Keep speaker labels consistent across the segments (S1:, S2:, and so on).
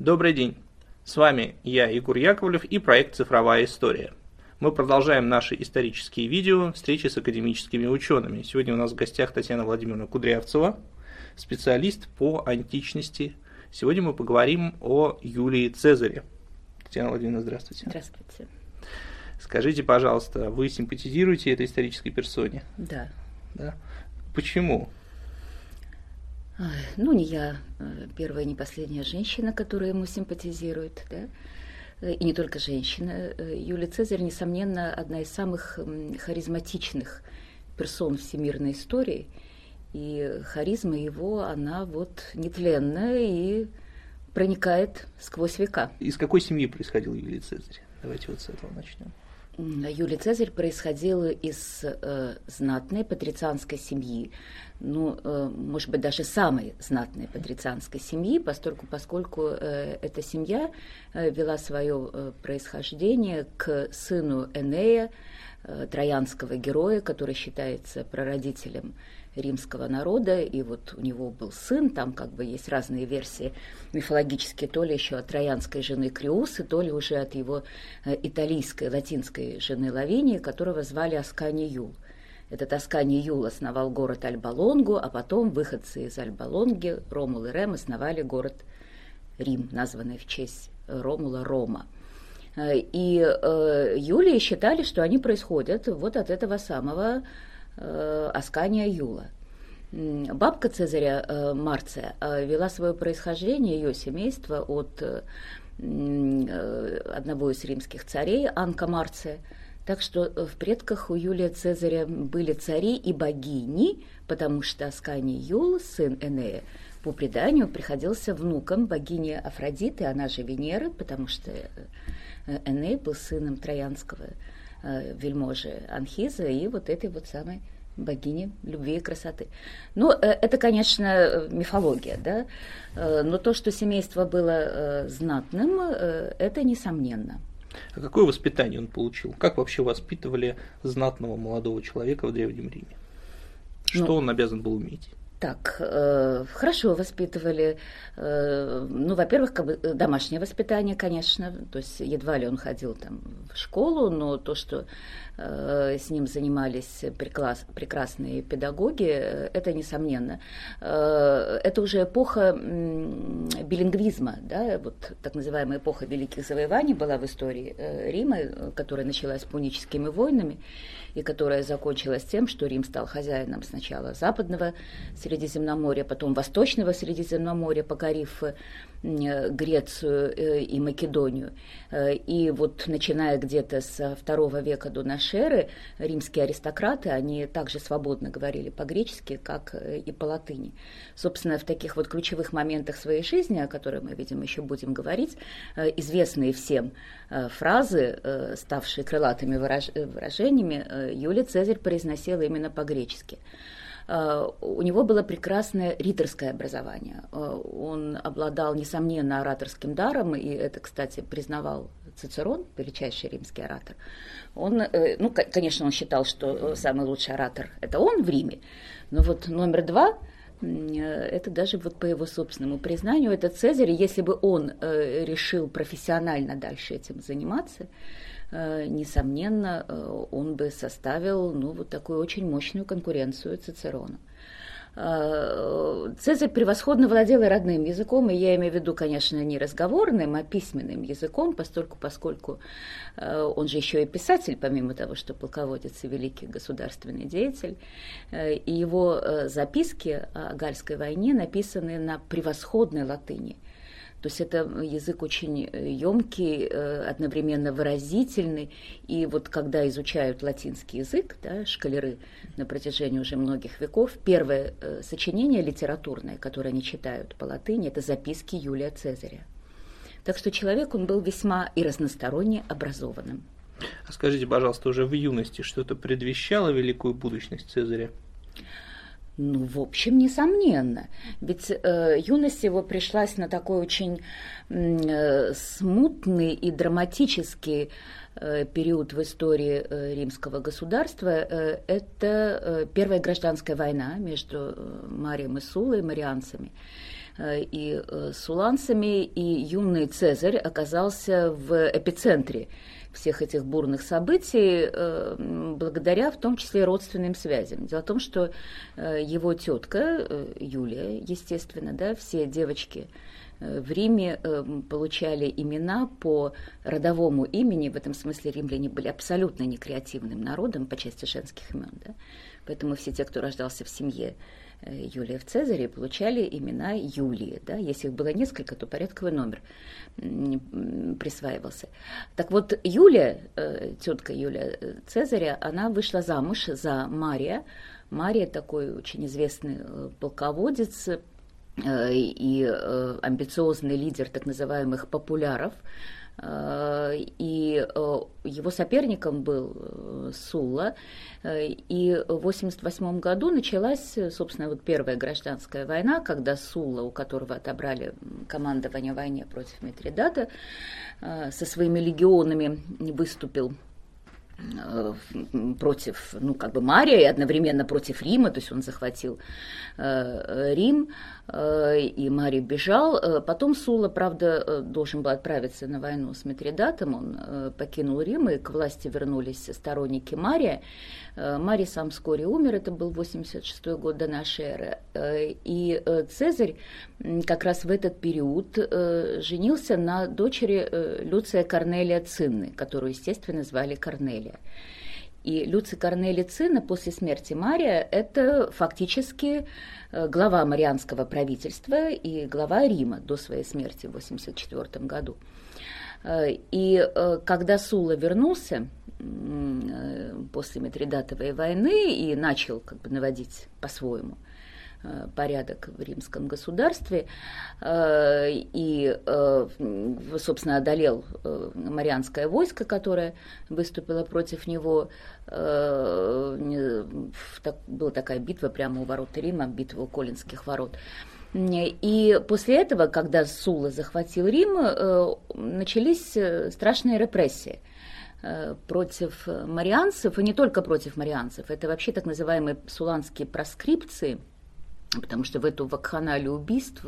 S1: Добрый день! С вами я, Егор Яковлев, и проект «Цифровая история». Мы продолжаем наши исторические видео, встречи с академическими учеными. Сегодня у нас в гостях Татьяна Владимировна Кудрявцева, специалист по античности. Сегодня мы поговорим о Юлии Цезаре. Татьяна Владимировна, здравствуйте.
S2: Здравствуйте.
S1: Скажите, пожалуйста, вы симпатизируете этой исторической персоне?
S2: Да.
S1: Почему?
S2: Не я первая, не последняя женщина, которая ему симпатизирует, да? И не только женщина. Юлий Цезарь, несомненно, одна из самых харизматичных персон всемирной истории, и харизма его, она нетленная и проникает сквозь века.
S1: Из какой семьи происходил Юлий Цезарь? Давайте с этого начнем.
S2: Юлий Цезарь происходил из знатной патрицианской семьи, может быть, даже самой знатной патрицианской семьи, поскольку эта семья вела свое происхождение к сыну Энея, троянского героя, который считается прародителем римского народа, и у него был сын, там есть разные версии мифологические, то ли еще от троянской жены Криусы, то ли уже от его италийской, латинской жены Лавинии, которого звали Асканий Юл. Этот Асканий Юл основал город Альба-Лонгу, а потом выходцы из Альба-Лонги, Ромул и Рем, основали город Рим, названный в честь Ромула Рома. И Юлии считали, что они происходят от этого самого Аскания Юла. Бабка Цезаря Марция вела свое происхождение, ее семейство, от одного из римских царей, Анка Марция. Так что в предках у Юлия Цезаря были цари и богини, потому что Асканий Юл, сын Энея, по преданию приходился внуком богини Афродиты, она же Венеры, потому что Эней был сыном троянского вельможи Анхиза и этой самой богини любви и красоты. Это, конечно, мифология, да? Но то, что семейство было знатным, это несомненно.
S1: А какое воспитание он получил? Как вообще воспитывали знатного молодого человека в Древнем Риме? Что он обязан был уметь?
S2: Хорошо воспитывали. Во-первых, домашнее воспитание, конечно, то есть едва ли он ходил в школу, но то, что с ним занимались прекрасные педагоги, это несомненно. Это уже эпоха билингвизма, да, так называемая эпоха великих завоеваний была в истории Рима, которая началась пуническими войнами и которая закончилась тем, что Рим стал хозяином сначала западного Средиземноморья, потом восточного Средиземноморья, покорив Грецию и Македонию. И начиная где-то с II века до нашей эры, римские аристократы, они также свободно говорили по-гречески, как и по-латыни. Собственно, в таких ключевых моментах своей жизни, о которых мы, видимо, еще будем говорить, известные всем фразы, ставшие крылатыми выражениями, Юлий Цезарь произносил именно по-гречески. У него было прекрасное риторское образование. Он обладал, несомненно, ораторским даром, и это, кстати, признавал Цицерон, величайший римский оратор. Конечно, он считал, что самый лучший оратор – это он в Риме, но номер два – это даже по его собственному признанию, это Цезарь. Если бы он решил профессионально дальше этим заниматься, несомненно, он бы составил такую очень мощную конкуренцию Цицерону. Цезарь превосходно владел и родным языком, и я имею в виду, конечно, не разговорным, а письменным языком, поскольку он же еще и писатель, помимо того, что полководец и великий государственный деятель, и его записки о Гальской войне написаны на превосходной латыни. То есть это язык очень емкий, одновременно выразительный. И когда изучают латинский язык, да, школяры на протяжении уже многих веков, первое сочинение литературное, которое они читают по латыни, это записки Юлия Цезаря. Так что человек, он был весьма и разносторонне образованным.
S1: А скажите, пожалуйста, уже в юности что-то предвещало великую будущность Цезаря?
S2: В общем, несомненно. Ведь юность его пришлась на такой очень смутный и драматический период в истории римского государства. Это Первая гражданская война между Марием и Суллой, марианцами, и суланцами, и юный Цезарь оказался в эпицентре всех этих бурных событий, благодаря в том числе родственным связям. Дело в том, что его тетка Юлия, естественно, да, все девочки в Риме получали имена по родовому имени. В этом смысле римляне были абсолютно некреативным народом по части женских имен. Да? Поэтому все те, кто рождался в семье Юлия в Цезаре, получали имена Юлии. Да? Если их было несколько, то порядковый номер присваивался. Так вот, Юлия, тетка Юлия Цезаря, она вышла замуж за Мария. Мария такой очень известный полководец и амбициозный лидер так называемых популяров. И его соперником был Сулла. И в 1988 году началась, собственно, вот первая гражданская война, когда Сулла, у которого отобрали командование в войне против Митридата, со своими легионами выступил против, Мария и одновременно против Рима, то есть он захватил Рим, и Марий бежал. Потом Сулла, правда, должен был отправиться на войну с Митридатом, он покинул Рим, и к власти вернулись сторонники Мария. Марий сам вскоре умер, это был 86 год до нашей эры, и Цезарь как раз в этот период женился на дочери Люция Корнелия Цинны, которую, естественно, звали Корнелия. И Люций Корнелий Цинна после смерти Мария – это фактически глава марианского правительства и глава Рима до своей смерти в 1984 году. И когда Сулла вернулся после Митридатовой войны и начал наводить по-своему порядок в римском государстве и, собственно, одолел марианское войско, которое выступило против него. Была такая битва прямо у ворот Рима, битва у Колинских ворот. И после этого, когда Сулла захватил Рим, начались страшные репрессии против марианцев, и не только против марианцев, это вообще так называемые суланские проскрипции, потому что в эту вакханалию убийств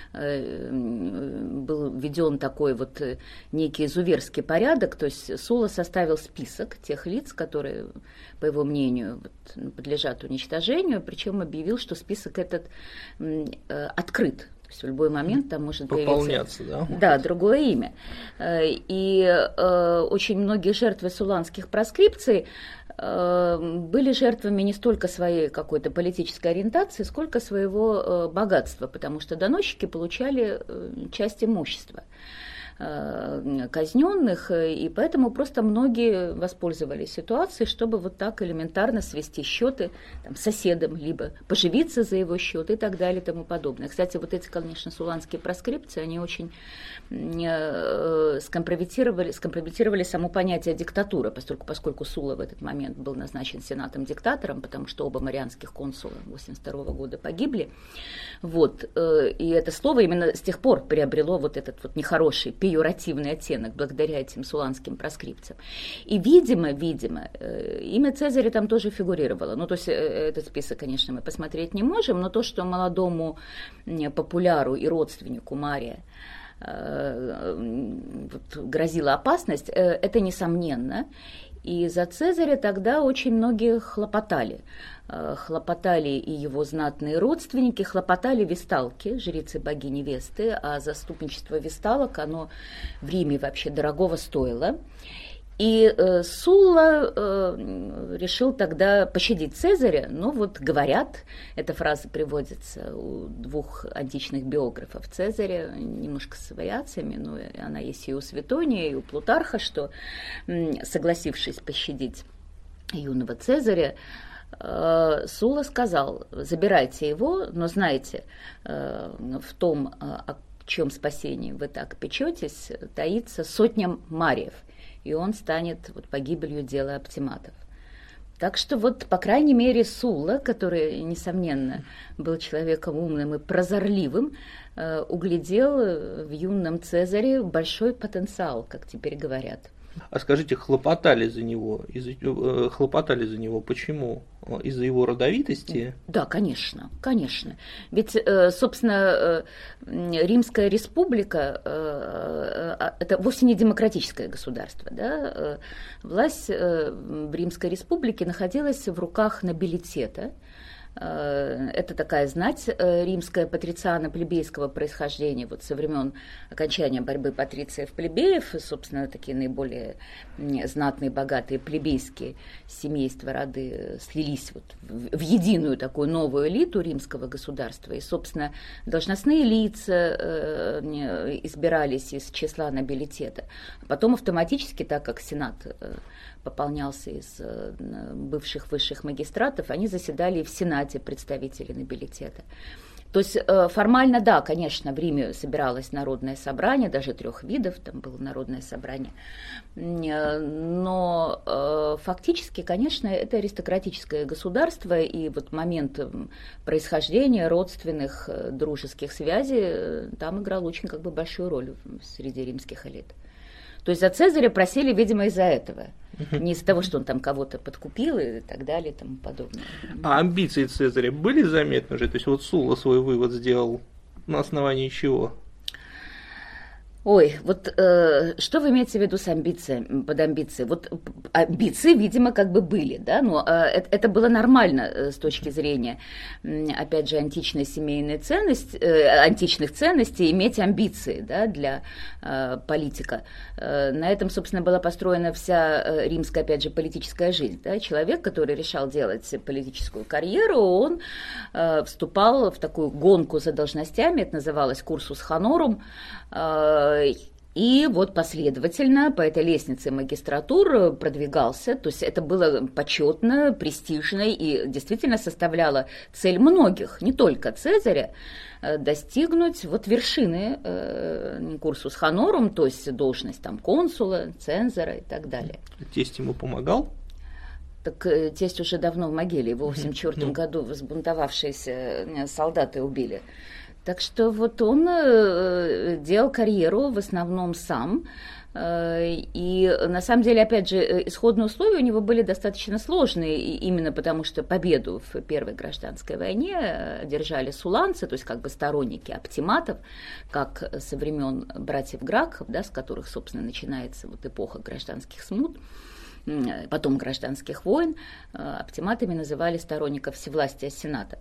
S2: был введен такой вот некий изуверский порядок, то есть Сулла составил список тех лиц, которые, по его мнению, подлежат уничтожению, причем объявил, что список этот открыт. То есть в любой момент там может
S1: пополняться, да?
S2: Да, другое имя. И очень многие жертвы суланских проскрипций были жертвами не столько своей какой-то политической ориентации, сколько своего богатства, потому что доносчики получали часть имущества казненных, и поэтому просто многие воспользовались ситуацией, чтобы вот так элементарно свести счеты с соседом, либо поживиться за его счет и так далее и тому подобное. Кстати, вот эти, конечно, суланские проскрипции, они очень скомпрометировали само понятие диктатуры, поскольку Сулла в этот момент был назначен сенатом-диктатором, потому что оба марианских консула 1982 года погибли. Вот. И это слово именно с тех пор приобрело вот этот вот нехороший, пеjoративный оттенок благодаря этим суланским проскрипциям. И, видимо, имя Цезаря там тоже фигурировало. То есть этот список, конечно, мы посмотреть не можем, но то, что молодому популяру и родственнику Мария грозила опасность, это несомненно. И за Цезаря тогда очень многие хлопотали. Хлопотали и его знатные родственники, хлопотали весталки, жрицы богини Весты, а заступничество весталок, оно в Риме вообще дорогого стоило. И Сулла решил тогда пощадить Цезаря, но вот говорят, эта фраза приводится у двух античных биографов Цезаря, немножко с вариациями, но она есть и у Светония, и у Плутарха, что, согласившись пощадить юного Цезаря, Сулла сказал: забирайте его, но знайте, в том, о чем спасении вы так печетесь, таится сотня мариев, и он станет погибелью дела оптиматов. Так что по крайней мере, Сулла, который, несомненно, был человеком умным и прозорливым, углядел в юном Цезаре большой потенциал, как теперь говорят.
S1: А скажите, хлопотали за него? Почему? Из-за его родовитости?
S2: Да, конечно, конечно. Ведь, собственно, Римская республика это вовсе не демократическое государство. Да? Власть в Римской республике находилась в руках нобилитета. Это такая знать римская патрициано-плебейского происхождения, вот со времен окончания борьбы патрициев-плебеев, собственно, такие наиболее знатные, богатые плебейские семейства, роды слились вот в единую такую новую элиту римского государства, и, собственно, должностные лица избирались из числа нобилитета. Потом автоматически, так как Сенат пополнялся из бывших высших магистратов, они заседали и в Сенате представители нобилитета. То есть формально, да, конечно, в Риме собиралось народное собрание, даже 3 видов, там было народное собрание, но фактически, конечно, это аристократическое государство, и вот момент происхождения родственных дружеских связей там играл очень как бы большую роль среди римских элит. То есть за Цезаря просили, видимо, из-за этого. Не из-за того, что он там кого-то подкупил и так далее и тому подобное.
S1: А амбиции Цезаря были заметны уже? То есть вот Сулла свой вывод сделал на основании чего?
S2: Ой, вот что вы имеете в виду с амбициями, под амбицией? Вот амбиции, видимо, как бы были, да, но это было нормально с точки зрения, опять же, античной семейной ценности, античных ценностей, иметь амбиции, да, для политика. На этом, собственно, была построена вся римская, опять же, политическая жизнь, да. Человек, который решал делать политическую карьеру, он вступал в такую гонку за должностями, это называлось курсус хонорум. И вот последовательно по этой лестнице магистратур продвигался, то есть это было почетно, престижно и действительно составляло цель многих, не только Цезаря, достигнуть вот вершины курсус хонорум, то есть должность там консула, цензора и так далее.
S1: Тесть ему помогал?
S2: Так тесть уже давно в могиле, его в 1974 году взбунтовавшиеся солдаты убили. Так что вот он делал карьеру в основном сам, и на самом деле, опять же, исходные условия у него были достаточно сложные, именно потому что победу в Первой гражданской войне одержали суланцы, то есть как бы сторонники оптиматов, как со времен братьев Гракхов, да, с которых, собственно, начинается вот эпоха гражданских смут, потом гражданских войн. Оптиматами называли сторонников всевластия Сената.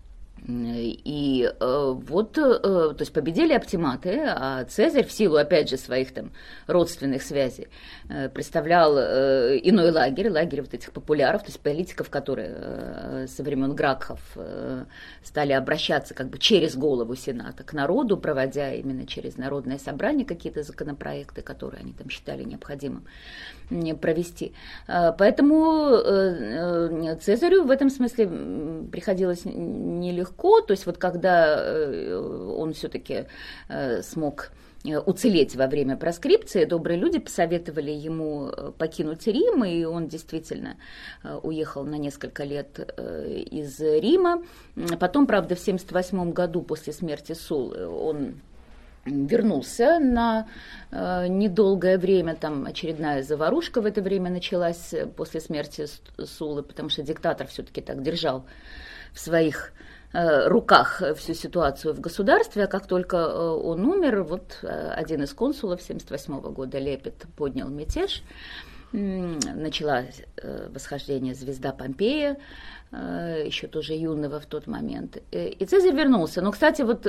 S2: И вот, то есть победили оптиматы, а Цезарь в силу, опять же, своих там родственных связей представлял иной лагерь вот этих популяров, то есть политиков, которые со времен Гракхов стали обращаться как бы через голову Сената к народу, проводя именно через народное собрание какие-то законопроекты, которые они там считали необходимым провести. Поэтому Цезарю в этом смысле приходилось нелегко. То есть вот когда он все-таки смог уцелеть во время проскрипции, добрые люди посоветовали ему покинуть Рим, и он действительно уехал на несколько лет из Рима. Потом, правда, в 1978 году после смерти Суллы он вернулся на недолгое время, там очередная заварушка в это время началась после смерти Суллы, потому что диктатор все-таки так держал в своих руках всю ситуацию в государстве, а как только он умер, вот один из консулов 1978 года, Лепет, поднял мятеж, началось восхождение звезда Помпея, еще тоже юного в тот момент. И Цезарь вернулся. Но, кстати, вот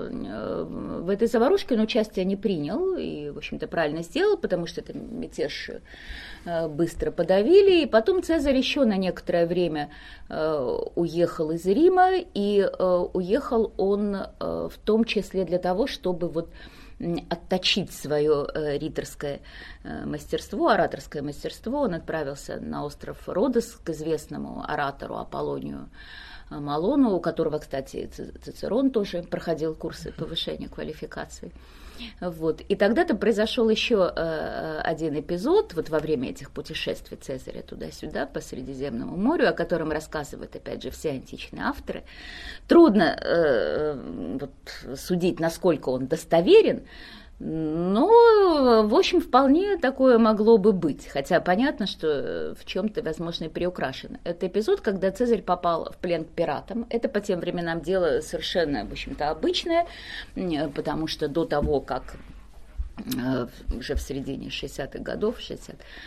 S2: в этой заварушке он участие не принял и, в общем-то, правильно сделал, потому что это мятеж быстро подавили. И потом Цезарь еще на некоторое время уехал из Рима, и уехал он в том числе для того, чтобы вот отточить свое риторское мастерство, ораторское мастерство. Он отправился на остров Родос к известному оратору Аполлонию Малону, у которого, кстати, Цицерон тоже проходил курсы повышения квалификации. Вот. И тогда-то произошел еще один эпизод вот во время этих путешествий Цезаря туда-сюда по Средиземному морю, о котором рассказывают, опять же, все античные авторы. Трудно вот, судить, насколько он достоверен, Но, в общем, вполне такое могло бы быть. Хотя понятно, что в чем-то, возможно, и приукрашено. Это эпизод, когда Цезарь попал в плен к пиратам. Это по тем временам дело совершенно, в общем-то, обычное, потому что до того, как уже в середине 60-х годов, в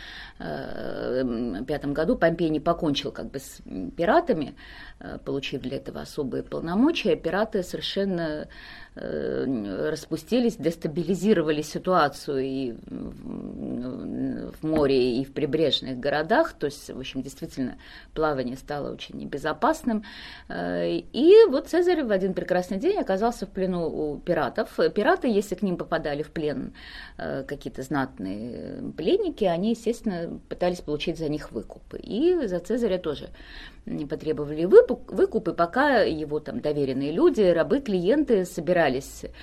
S2: 1965 году Помпей не покончил как бы с пиратами, получив для этого особые полномочия, пираты совершенно распустились, дестабилизировали ситуацию и в море, и в прибрежных городах, то есть, в общем, действительно, плавание стало очень небезопасным. И вот Цезарь в один прекрасный день оказался в плену у пиратов. Пираты, если к ним попадали в плен какие-то знатные пленники, они, естественно, пытались получить за них выкуп. И за Цезаря тоже потребовали выкуп, и пока его там доверенные люди, рабы, клиенты собирали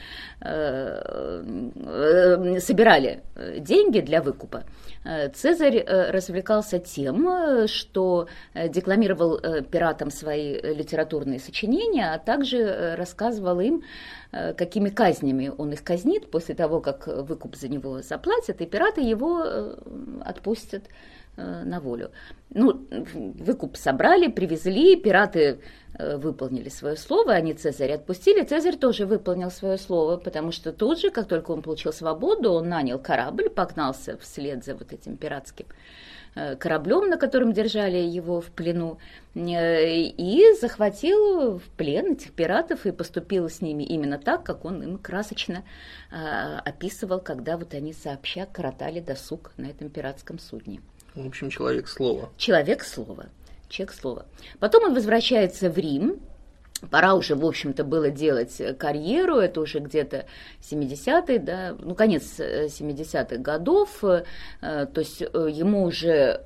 S2: деньги для выкупа, Цезарь развлекался тем, что декламировал пиратам свои литературные сочинения, а также рассказывал им, какими казнями он их казнит после того, как выкуп за него заплатят, и пираты его отпустят на волю. Ну, выкуп собрали, привезли, пираты выполнили свое слово, они Цезаря отпустили. Цезарь тоже выполнил свое слово, потому что тут же, как только он получил свободу, он нанял корабль, погнался вслед за вот этим пиратским кораблем, на котором держали его в плену, и захватил в плен этих пиратов и поступил с ними именно так, как он им красочно описывал, когда вот они сообща коротали досуг на этом пиратском судне.
S1: В общем, человек слова.
S2: Человек слова. Потом он возвращается в Рим. Пора уже, в общем-то, было делать карьеру, это уже где-то 70-е, да, ну, конец 70-х годов, то есть ему уже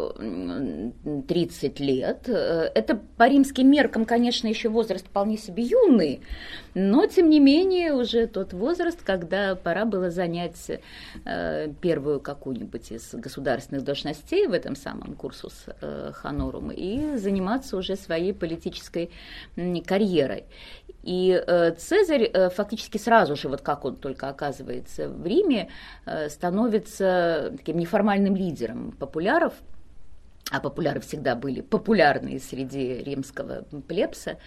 S2: 30 лет. Это по римским меркам, конечно, еще возраст вполне себе юный, но, тем не менее, уже тот возраст, когда пора было занять первую какую-нибудь из государственных должностей в этом самом курсус хонорум и заниматься уже своей политической карьерой. И Цезарь фактически сразу же, вот как он только оказывается в Риме, становится таким неформальным лидером популяров, а популяры всегда были популярны среди римского плебса.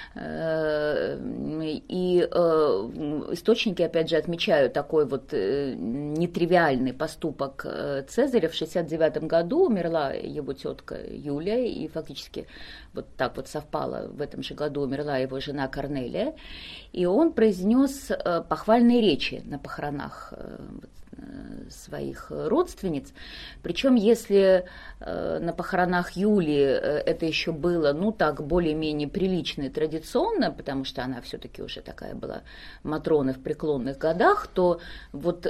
S2: И источники, опять же, отмечают такой вот нетривиальный поступок Цезаря. В 69 году умерла его тетка Юлия, и фактически вот так вот совпало, в этом же году умерла его жена Корнелия, и он произнес похвальные речи на похоронах своих родственниц. Причем, если на похоронах Юлии это еще было, ну так, более-менее прилично и традиционно, потому что она все-таки уже такая была матрона в преклонных годах, то вот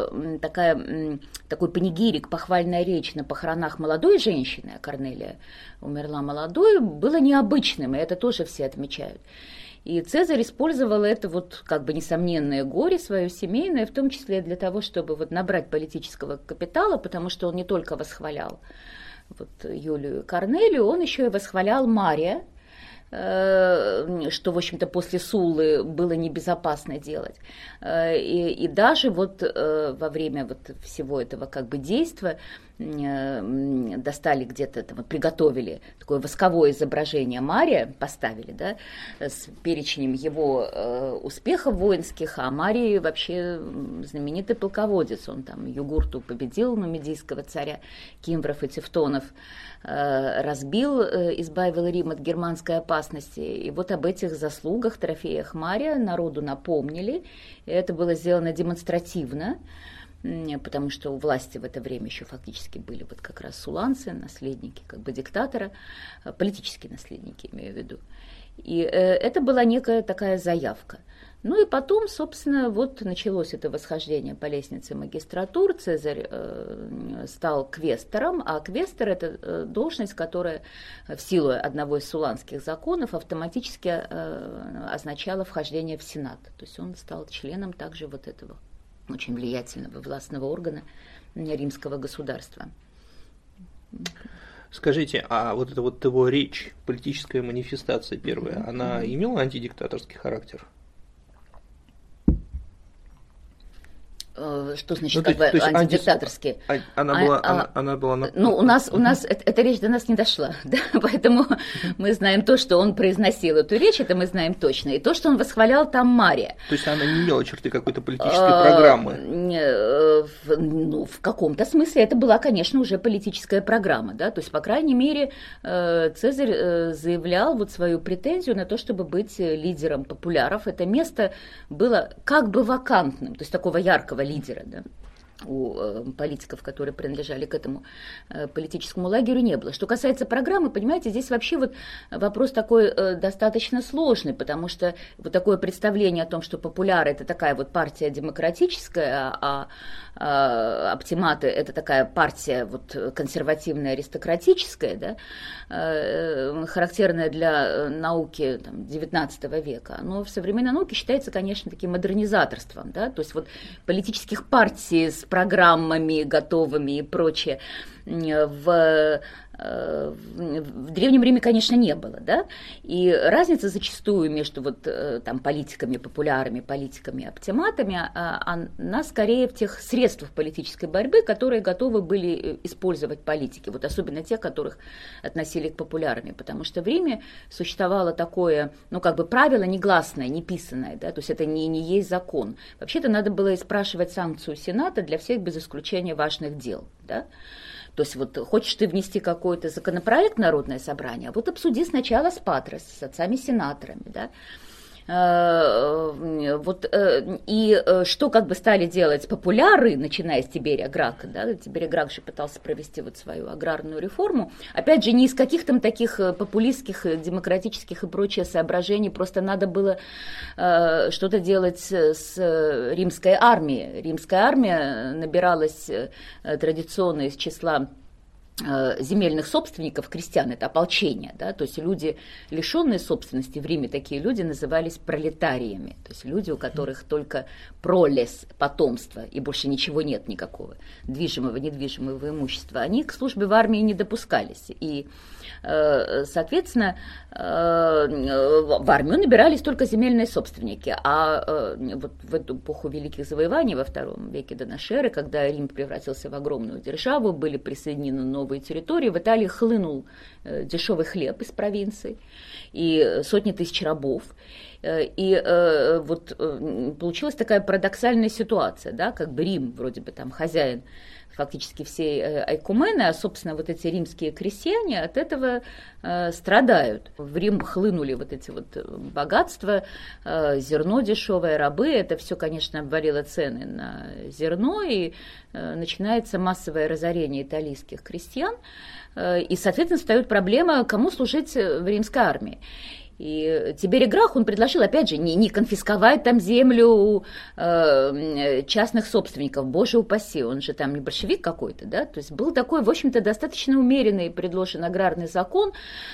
S2: такой панигирик, похвальная речь на похоронах молодой женщины, а Корнелия умерла молодой, было необычным, и это тоже все отмечают. И Цезарь использовал это вот как бы несомненное горе свое семейное, в том числе для того, чтобы вот набрать политического капитала, потому что он не только восхвалял вот Юлию Корнелию, он еще и восхвалял Мария, что, в общем-то, после Суллы было небезопасно делать. И даже вот во время вот всего этого как бы действия достали где-то, там, приготовили такое восковое изображение Мария, поставили, да, с перечнем его успехов воинских, а Марий вообще знаменитый полководец, он там Югурту победил, нумидийского царя Кимвров и Тевтонов, разбил, избавил Рим от германской опасности. И вот об этих заслугах, трофеях Мария народу напомнили, и это было сделано демонстративно, потому что у власти в это время еще фактически были вот как раз суланцы, наследники как бы диктатора, политические наследники, имею в виду. И это была некая такая заявка. Ну и потом, собственно, вот началось это восхождение по лестнице магистратур. Цезарь стал квестором, а квестор – это должность, которая в силу одного из суланских законов автоматически означала вхождение в Сенат. То есть он стал членом также вот этого очень влиятельного властного органа римского государства.
S1: Скажите, а вот эта вот его речь, политическая манифестация первая, она имела антидиктаторский характер?
S2: Что значит как бы антидиктаторские?
S1: Она была...
S2: Ну, у нас эта речь до нас не дошла, да? Поэтому мы знаем то, что он произносил эту речь, это мы знаем точно. И то, что он восхвалял там Мария.
S1: То есть она не имела черты какой-то политической программы?
S2: Ну, в каком-то смысле это была, конечно, уже политическая программа, да? То есть, по крайней мере, Цезарь заявлял вот свою претензию на то, чтобы быть лидером популяров. Это место было как бы вакантным, то есть такого яркого лидера, да, у политиков, которые принадлежали к этому политическому лагерю, не было. Что касается программы, понимаете, здесь вообще вот вопрос такой достаточно сложный, потому что вот такое представление о том, что популяры – это такая вот партия демократическая, а оптиматы – это такая партия вот консервативная, аристократическая, да, характерная для науки там, XIX века, оно в современной науке считается, конечно, таким модернизаторством, да, то есть вот политических партий с программами готовыми и прочее в Древнем Риме, конечно, не было, да, и разница зачастую между вот там политиками популярами, политиками оптиматами, она скорее в тех средствах политической борьбы, которые готовы были использовать политики, вот особенно те, которых относили к популярами, потому что в Риме существовало такое, ну, как бы правило негласное, неписанное, да, то есть это не есть закон. Вообще-то надо было спрашивать санкцию Сената для всех без исключения важных дел, да. То есть вот хочешь ты внести какой-то законопроект в Народное собрание, а вот обсуди сначала с Патрос, с отцами-сенаторами, да. Вот, и что как бы стали делать популяры, начиная с Тиберия Грака, да, Тиберий Грак же пытался провести вот свою аграрную реформу, опять же, не из каких-то таких популистских, демократических и прочих соображений, просто надо было что-то делать с римской армией. Римская армия набиралась традиционно из числа земельных собственников, крестьян, это ополчение, да, то есть люди, лишенные собственности в Риме, такие люди назывались пролетариями, то есть люди, у которых только пролес, потомство, и больше ничего нет никакого движимого, недвижимого имущества, они к службе в армии не допускались, и, соответственно, в армию набирались только земельные собственники, а вот в эту эпоху Великих Завоеваний во II веке до нашей эры, когда Рим превратился в огромную державу, были присоединены новые территории, в Италии хлынул дешевый хлеб из провинций и сотни тысяч рабов. И вот получилась такая парадоксальная ситуация, да, как бы Рим вроде бы там хозяин фактически всей айкумены, а, собственно, вот эти римские крестьяне от этого страдают. В Рим хлынули вот эти вот богатства, зерно дешевое, рабы, это все, конечно, обвалило цены на зерно, и начинается массовое разорение итальянских крестьян, и, соответственно, встает проблема, кому служить в римской армии. И Тиберий Грак, он предложил, опять же, не конфисковать там землю у частных собственников, боже упаси, он же там не большевик какой-то, да, то есть был такой, в общем-то, достаточно умеренный предложен аграрный закон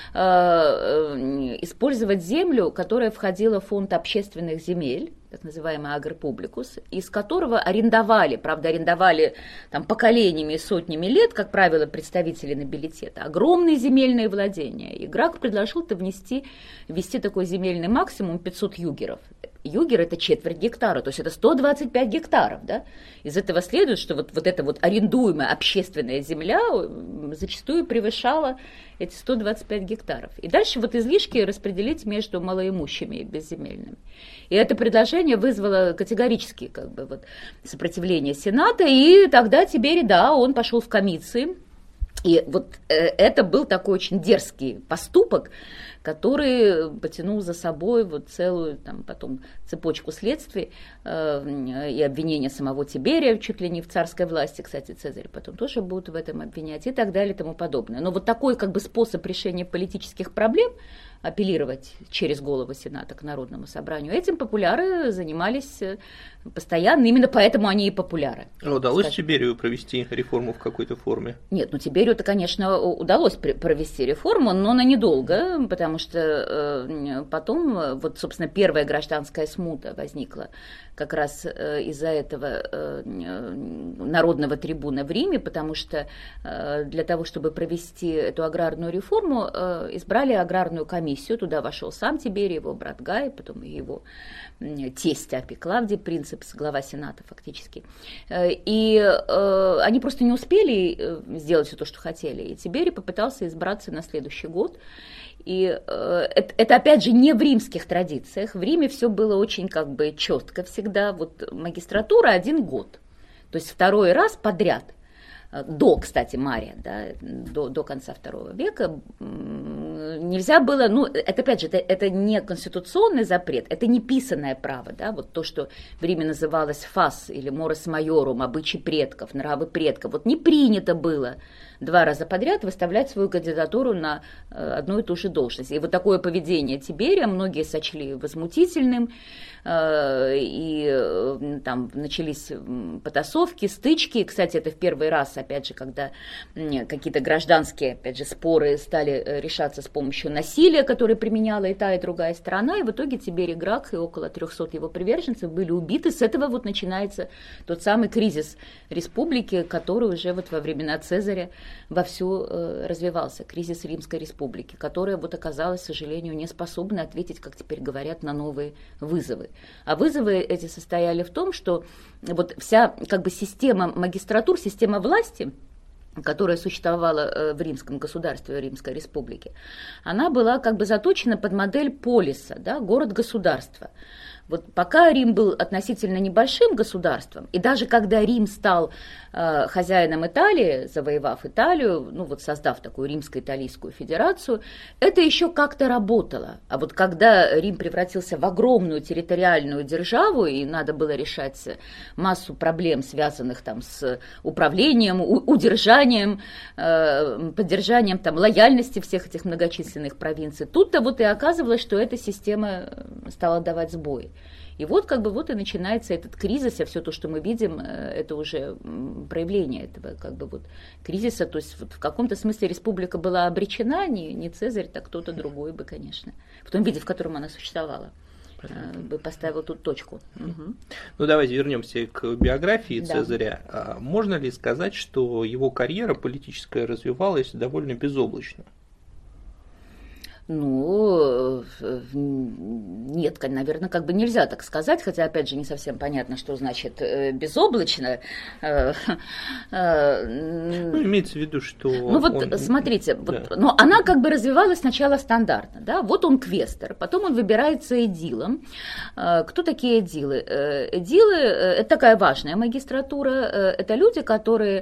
S2: использовать землю, которая входила в фонд общественных земель, так называемый агропубликус, из которого арендовали, правда, арендовали там поколениями и сотнями лет, как правило, представители нобилитета, огромные земельные владения. И Грак предложил-то ввести такой земельный максимум 500 югеров. Югер – это четверть гектара, то есть это 125 гектаров, да? Из этого следует, что вот эта вот арендуемая общественная земля зачастую превышала эти 125 гектаров. И дальше вот излишки распределить между малоимущими и безземельными. И это предложение вызвало категорически как бы вот сопротивление Сената, и тогда Тиберий, да, он пошел в комиции. И вот это был такой очень дерзкий поступок, который потянул за собой вот целую там, потом цепочку следствий и обвинения самого Тиберия, чуть ли не в царской власти, кстати, Цезарь потом тоже будут в этом обвинять и так далее и тому подобное. Но вот такой как бы способ решения политических проблем, апеллировать через голову Сената к Народному собранию, этим популяры занимались постоянно, именно поэтому они и популяры.
S1: А удалось Тиберию провести реформу в какой-то форме?
S2: Нет, ну Тиберию это, конечно, удалось провести реформу, но на недолго, потому что потом, вот, собственно, первая гражданская смута возникла как раз из-за этого народного трибуна в Риме, потому что для того, чтобы провести эту аграрную реформу, избрали аграрную комиссию, туда вошел сам Тиберий, его брат Гай, потом его тесть Апий Клавдий, принцепс, глава Сената фактически. И они просто не успели сделать все то, что хотели, и Тиберий попытался избраться на следующий год. И это, опять же, не в римских традициях. В Риме все было очень как бы четко всегда. Вот магистратура 1 год. То есть 2-й раз подряд. До, кстати, Мария, да, до конца II века нельзя было, ну, это опять же, это не конституционный запрет, это не писанное право, да, вот то, что в Риме называлось фас или морес майорум, обычаи предков, нравы предков, вот не принято было 2 раза подряд выставлять свою кандидатуру на одну и ту же должность. И вот такое поведение Тиберия многие сочли возмутительным, и там начались потасовки, стычки. Кстати, это в первый раз, опять же, когда какие-то гражданские, опять же, споры стали решаться с помощью насилия, которое применяла и та, и другая сторона, и в итоге Тиберий Грак и около 300 его приверженцев были убиты. С этого вот начинается тот самый кризис республики, который уже вот во времена Цезаря вовсю развивался, кризис Римской республики, которая вот оказалась, к сожалению, не способна ответить, как теперь говорят, на новые вызовы. А вызовы эти состояли в том, что вот вся как бы система магистратур, система власти, которая существовала в римском государстве, в Римской республике, она была как бы заточена под модель полиса, да, город-государство. Вот пока Рим был относительно небольшим государством, и даже когда Рим стал хозяином Италии, завоевав Италию, ну вот создав такую римско-италийскую федерацию, это еще как-то работало. А вот когда Рим превратился в огромную территориальную державу, и надо было решать массу проблем, связанных там с управлением, удержанием, поддержанием там лояльности всех этих многочисленных провинций, тут-то вот и оказывалось, что эта система стала давать сбой. И вот как бы вот и начинается этот кризис, а все то, что мы видим, это уже проявление этого как бы вот кризиса. То есть вот в каком-то смысле республика была обречена, не Цезарь, так кто-то другой бы, конечно, в том виде, в котором она существовала, бы поставил тут точку. Угу.
S1: Ну давайте вернемся к биографии Цезаря. Можно ли сказать, что его карьера политическая развивалась довольно безоблачно?
S2: Ну, нет, наверное, как бы нельзя так сказать, хотя, опять же, не совсем понятно, что значит безоблачно.
S1: Ну, имеется в виду, что...
S2: Ну, вот, смотрите, да. Вот, но она как бы развивалась сначала стандартно, да, вот он квестор, потом он выбирается эдилом. Кто такие эдилы? Эдилы – это такая важная магистратура, это люди, которые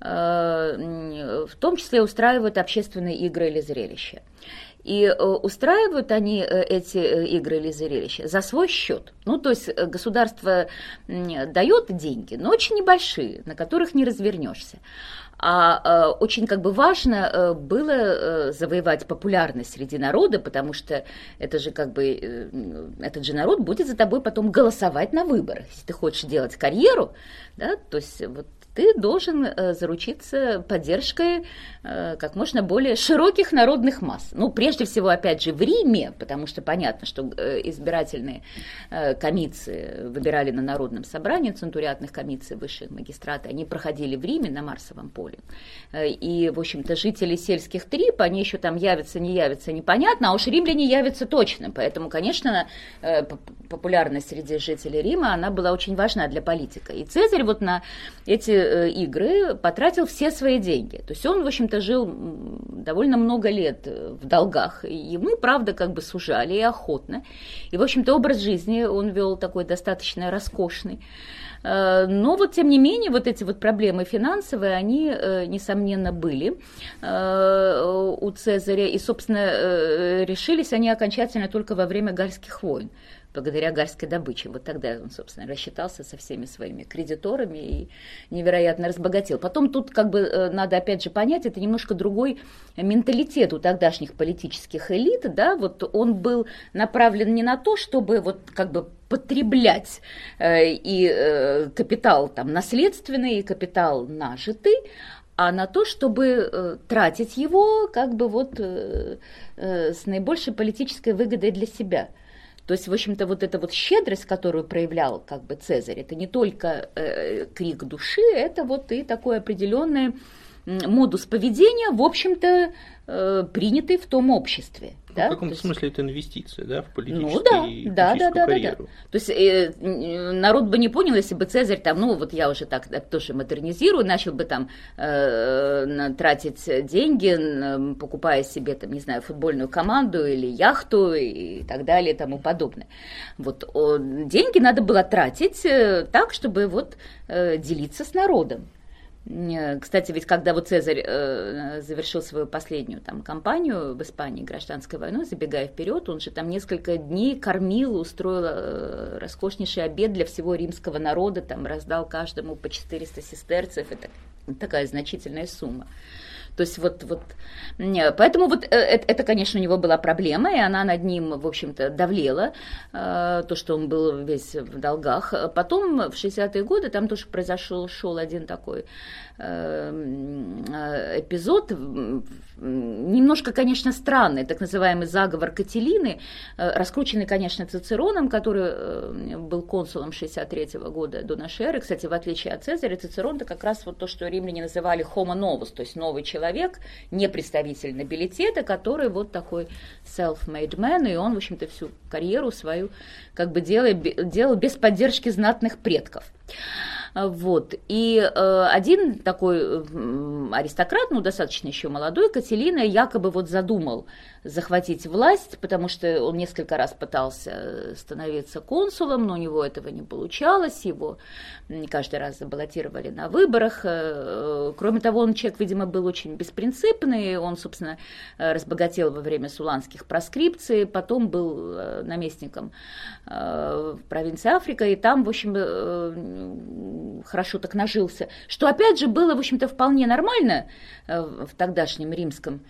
S2: в том числе устраивают общественные игры или зрелища. И устраивают они эти игры или зрелища за свой счет. Ну, то есть государство дает деньги, но очень небольшие, на которых не развернешься. А очень как бы важно было завоевать популярность среди народа, потому что это же как бы этот же народ будет за тобой потом голосовать на выборах. Если ты хочешь делать карьеру, да, то есть вот ты должен заручиться поддержкой как можно более широких народных масс. Ну, прежде всего, опять же, в Риме, потому что понятно, что избирательные комиции выбирали на народном собрании, центуриатных комиций высших магистрата, они проходили в Риме на Марсовом поле. И, в общем-то, жители сельских трип, они еще там явятся, не явятся, непонятно, а уж римляне явятся точно. Поэтому, конечно, популярность среди жителей Рима, она была очень важна для политика. И Цезарь вот на эти игры потратил все свои деньги. То есть он, в общем-то, жил довольно много лет в долгах. Ему, правда, как бы сужали и охотно. И, в общем-то, образ жизни он вел такой достаточно роскошный. Но вот, тем не менее, вот эти вот проблемы финансовые, они, несомненно, были у Цезаря. И, собственно, решились они окончательно только во время Гальских войн, благодаря гальской добыче. Вот тогда он, собственно, рассчитался со всеми своими кредиторами и невероятно разбогател. Потом тут как бы надо опять же понять, это немножко другой менталитет у тогдашних политических элит, да, вот он был направлен не на то, чтобы вот как бы потреблять и капитал там наследственный, и капитал нажитый, а на то, чтобы тратить его как бы вот с наибольшей политической выгодой для себя. То есть, в общем-то, вот эта вот щедрость, которую проявлял как бы Цезарь, это не только крик души, это вот и такой определенный модус поведения, в общем-то, принятый в том обществе.
S1: Да? В каком-то смысле это инвестиция, да, в политическую карьеру.
S2: То есть народ бы не понял, если бы Цезарь там, ну вот я уже так тоже модернизирую, начал бы там тратить деньги, покупая себе там, не знаю, футбольную команду или яхту и так далее и тому подобное. Вот деньги надо было тратить так, чтобы вот делиться с народом. Кстати, ведь когда вот Цезарь завершил свою последнюю там кампанию в Испании, гражданской войной, забегая вперед, он же там несколько дней кормил, устроил роскошнейший обед для всего римского народа, там раздал каждому по 400 сестерцев, это такая значительная сумма. То есть вот, поэтому вот это, конечно, у него была проблема, и она над ним, в общем-то, давлела, то, что он был весь в долгах. Потом в 60-е годы там тоже шел один такой эпизод, немножко, конечно, странный, так называемый заговор Кателины, раскрученный, конечно, Цицероном, который был консулом 63-го года до нашей эры. Кстати, в отличие от Цезаря, Цицерон – это как раз вот то, что римляне называли homo novus, то есть новый человек, не представитель нобилитета, который вот такой self-made man, и он, в общем-то, всю карьеру свою как бы делал без поддержки знатных предков. Вот. И один такой аристократ, ну, достаточно еще молодой, Кателина, якобы вот задумал захватить власть, потому что он несколько раз пытался становиться консулом, но у него этого не получалось, его каждый раз забаллотировали на выборах. Кроме того, он человек, видимо, был очень беспринципный, он, собственно, разбогател во время суланских проскрипций, потом был наместником в провинции Африка, и там, в общем, хорошо так нажился, что, опять же, было, в общем-то, вполне нормально в тогдашнем римском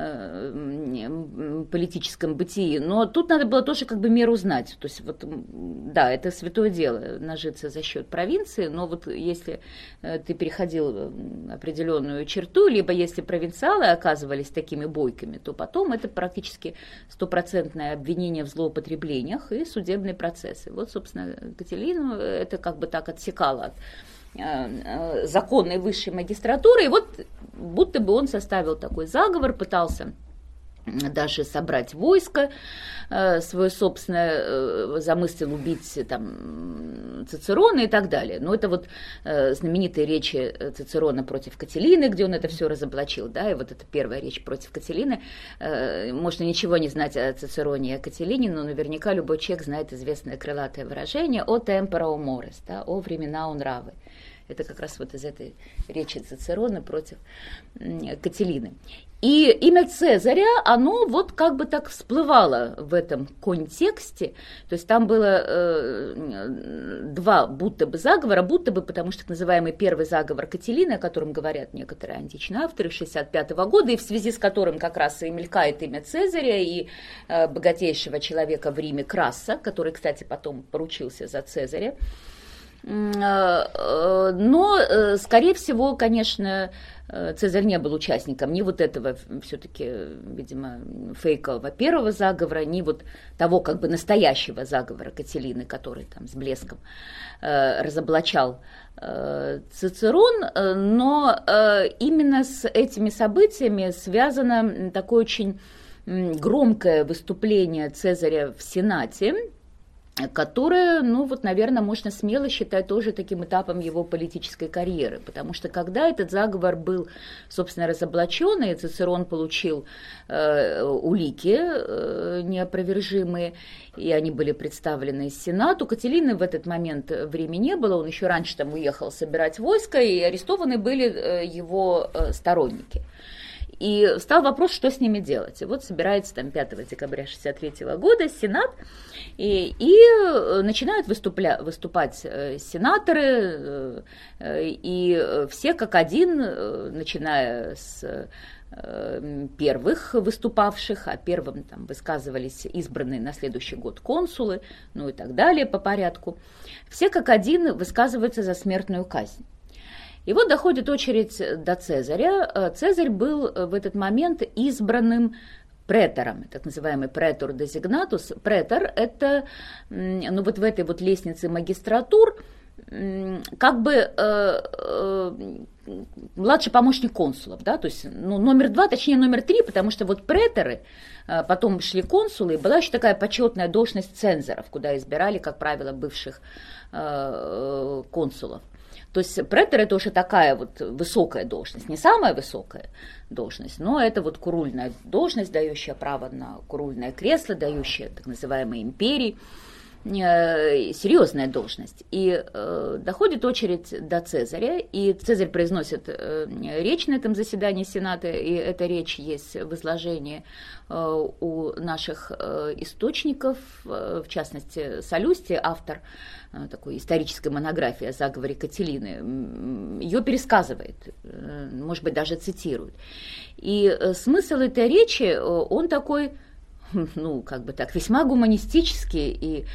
S2: политическом бытии, но тут надо было тоже как бы меру знать, то есть вот, да, это святое дело, нажиться за счет провинции, но вот если ты переходил определенную черту, либо если провинциалы оказывались такими бойками, то потом это практически стопроцентное обвинение в злоупотреблениях и судебные процессы. Вот, собственно, Кателину это как бы так отсекало от законной высшей магистратуры, и вот будто бы он составил такой заговор, пытался даже собрать войско свое собственное, замыслил убить там Цицерона и так далее. Но это вот знаменитые речи Цицерона против Кателины, где он это все разоблачил, да, и вот это первая речь против Кателины. Можно ничего не знать о Цицероне и о Кателине, но наверняка любой человек знает известное крылатое выражение «о tempora humoris», да, «о времена у нравы». Это как раз вот из этой речи Цицерона против Кателины. И имя Цезаря, оно вот как бы так всплывало в этом контексте, то есть там было два будто бы заговора, будто бы, потому что так называемый первый заговор Кателины, о котором говорят некоторые античные авторы 65-го года, и в связи с которым как раз и мелькает имя Цезаря и богатейшего человека в Риме Краса, который, кстати, потом поручился за Цезаря. Но, скорее всего, конечно, Цезарь не был участником ни вот этого все-таки, видимо, фейкового первого заговора, ни вот того как бы настоящего заговора Кателины, который там с блеском разоблачал Цицерон, но именно с этими событиями связано такое очень громкое выступление Цезаря в Сенате, которое, ну вот, наверное, можно смело считать тоже таким этапом его политической карьеры, потому что когда этот заговор был, собственно, разоблачен, и Цицерон получил улики неопровержимые, и они были представлены Сенату, Кателины в этот момент в Риме не было, он еще раньше там уехал собирать войско, и арестованы были его сторонники. И встал вопрос, что с ними делать. И вот собирается там 5 декабря 1963 года Сенат, и начинают выступать сенаторы, и все как один, начиная с первых выступавших, а первым там высказывались избранные на следующий год консулы, ну и так далее по порядку, все как один высказываются за смертную казнь. И вот доходит очередь до Цезаря. Цезарь был в этот момент избранным претором, так называемый претор дезигнатус. Претор – это, ну вот в этой вот лестнице магистратур, как бы младший помощник консулов, да, то есть ну, номер 2, точнее номер 3, потому что вот преторы, потом шли консулы, и была еще такая почетная должность цензоров, куда избирали, как правило, бывших консулов. То есть претор – это уже такая вот высокая должность, не самая высокая должность, но это вот курульная должность, дающая право на курульное кресло, дающая так называемой империи, серьезная должность. И доходит очередь до Цезаря, и Цезарь произносит речь на этом заседании Сената, и эта речь есть в изложении у наших источников, в частности, Солюстий, автор такой исторической монографии о заговоре Кателины, ее пересказывает, может быть, даже цитирует. И смысл этой речи, он такой, ну, как бы так, весьма гуманистический и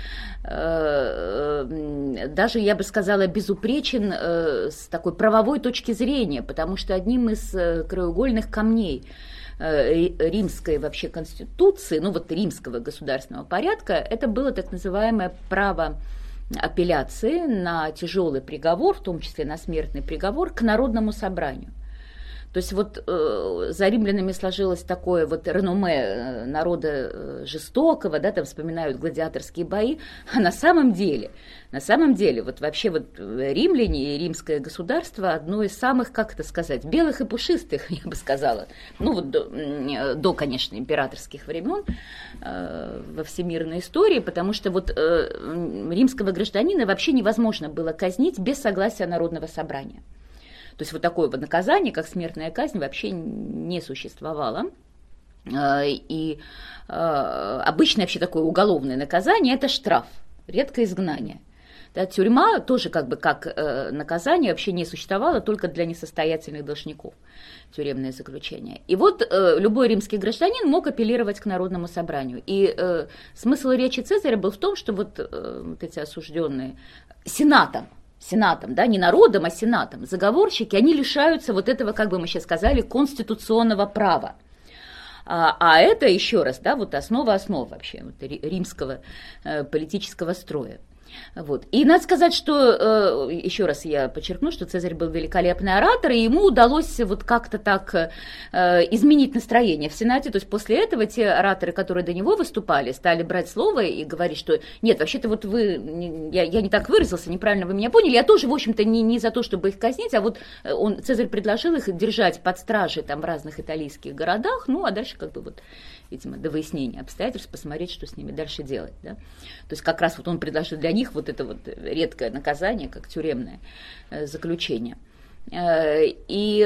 S2: даже, я бы сказала, безупречен с такой правовой точки зрения, потому что одним из краеугольных камней римской вообще конституции, ну вот римского государственного порядка, это было так называемое право апелляции на тяжелый приговор, в том числе на смертный приговор, к народному собранию. То есть вот за римлянами сложилось такое вот реноме народа жестокого, да, там вспоминают гладиаторские бои, а на самом деле, вот вообще вот римляне и римское государство одно из самых, как это сказать, белых и пушистых, я бы сказала, ну вот до конечно, императорских времен во всемирной истории, потому что вот римского гражданина вообще невозможно было казнить без согласия народного собрания. То есть вот такое вот наказание, как смертная казнь, вообще не существовало. И обычное вообще такое уголовное наказание – это штраф, редко изгнание. Да, тюрьма тоже как бы как наказание вообще не существовало, только для несостоятельных должников тюремное заключение. И вот любой римский гражданин мог апеллировать к народному собранию. И смысл речи Цезаря был в том, что вот эти осужденные Сенатом, да, не народом, а Сенатом, заговорщики, они лишаются вот этого, как бы мы сейчас сказали, конституционного права. А это, еще раз, да, вот основа вообще вот, римского политического строя. Вот. И надо сказать, что, еще раз я подчеркну, что Цезарь был великолепный оратор, и ему удалось вот как-то так изменить настроение в Сенате. То есть после этого те ораторы, которые до него выступали, стали брать слово и говорить, что нет, вообще-то вот я не так выразился, неправильно вы меня поняли, я тоже, в общем-то, не за то, чтобы их казнить, а вот Цезарь предложил их держать под стражей там в разных итальянских городах, ну, а дальше как бы вот, видимо, до выяснения обстоятельств посмотреть, что с ними дальше делать, да. То есть как раз вот он предложил для них вот это вот редкое наказание, как тюремное заключение. И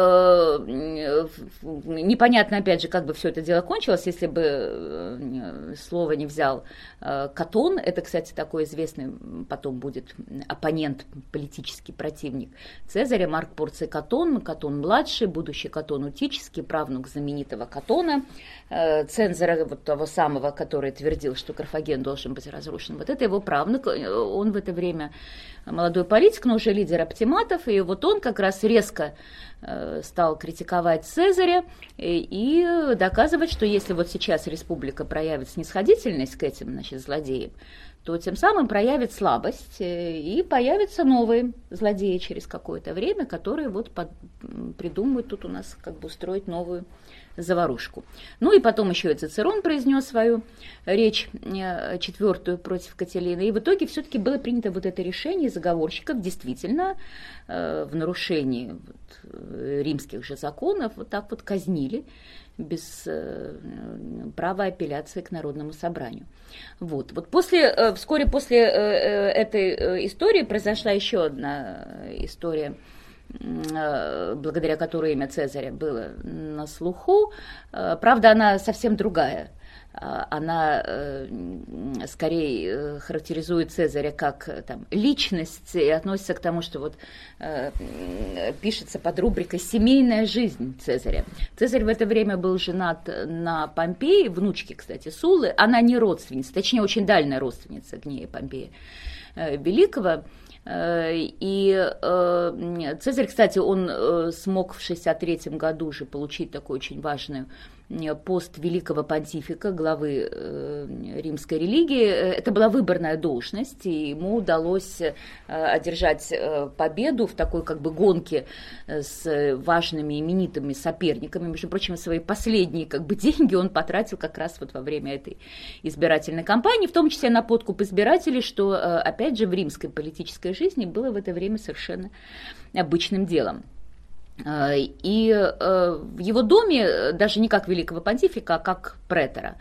S2: непонятно, опять же, как бы все это дело кончилось, если бы слово не взял Катон. Это, кстати, такой известный потом будет оппонент, политический противник Цезаря, Марк Порций Катон, Катон-младший, будущий Катон Утический, правнук знаменитого Катона, цензора вот того самого, который твердил, что Карфаген должен быть разрушен. Вот это его правнук, он в это время молодой политик, но уже лидер оптиматов, и вот он как раз резко стал критиковать Цезаря и доказывать, что если вот сейчас республика проявит снисходительность к этим, значит, злодеям, то тем самым проявит слабость, и появятся новые злодеи через какое-то время, которые вот придумают тут у нас как бы устроить новую заварушку. Ну и потом еще и Цицерон произнес свою речь четвертую против Кателины, и в итоге все-таки было принято вот это решение заговорщиков действительно в нарушении вот римских же законов вот так вот казнили без права апелляции к народному собранию. Вот вскоре после этой истории произошла еще одна история, благодаря которой имя Цезаря было на слуху. Правда, она совсем другая. Она скорее характеризует Цезаря как там, личность и относится к тому, что вот пишется под рубрикой «Семейная жизнь Цезаря». Цезарь в это время был женат на Помпее, внучке, кстати, Суллы. Она не родственница, точнее, очень дальняя родственница Гнея Помпея Великого. И Цезарь, кстати, он смог в 63 году же получить такую очень важную пост великого понтифика, главы римской религии. Это была выборная должность, и ему удалось одержать победу в такой как бы гонке с важными именитыми соперниками. Между прочим, свои последние как бы деньги он потратил как раз вот во время этой избирательной кампании, в том числе на подкуп избирателей, что, опять же, в римской политической жизни было в это время совершенно обычным делом. И в его доме, даже не как великого понтифика, а как претора,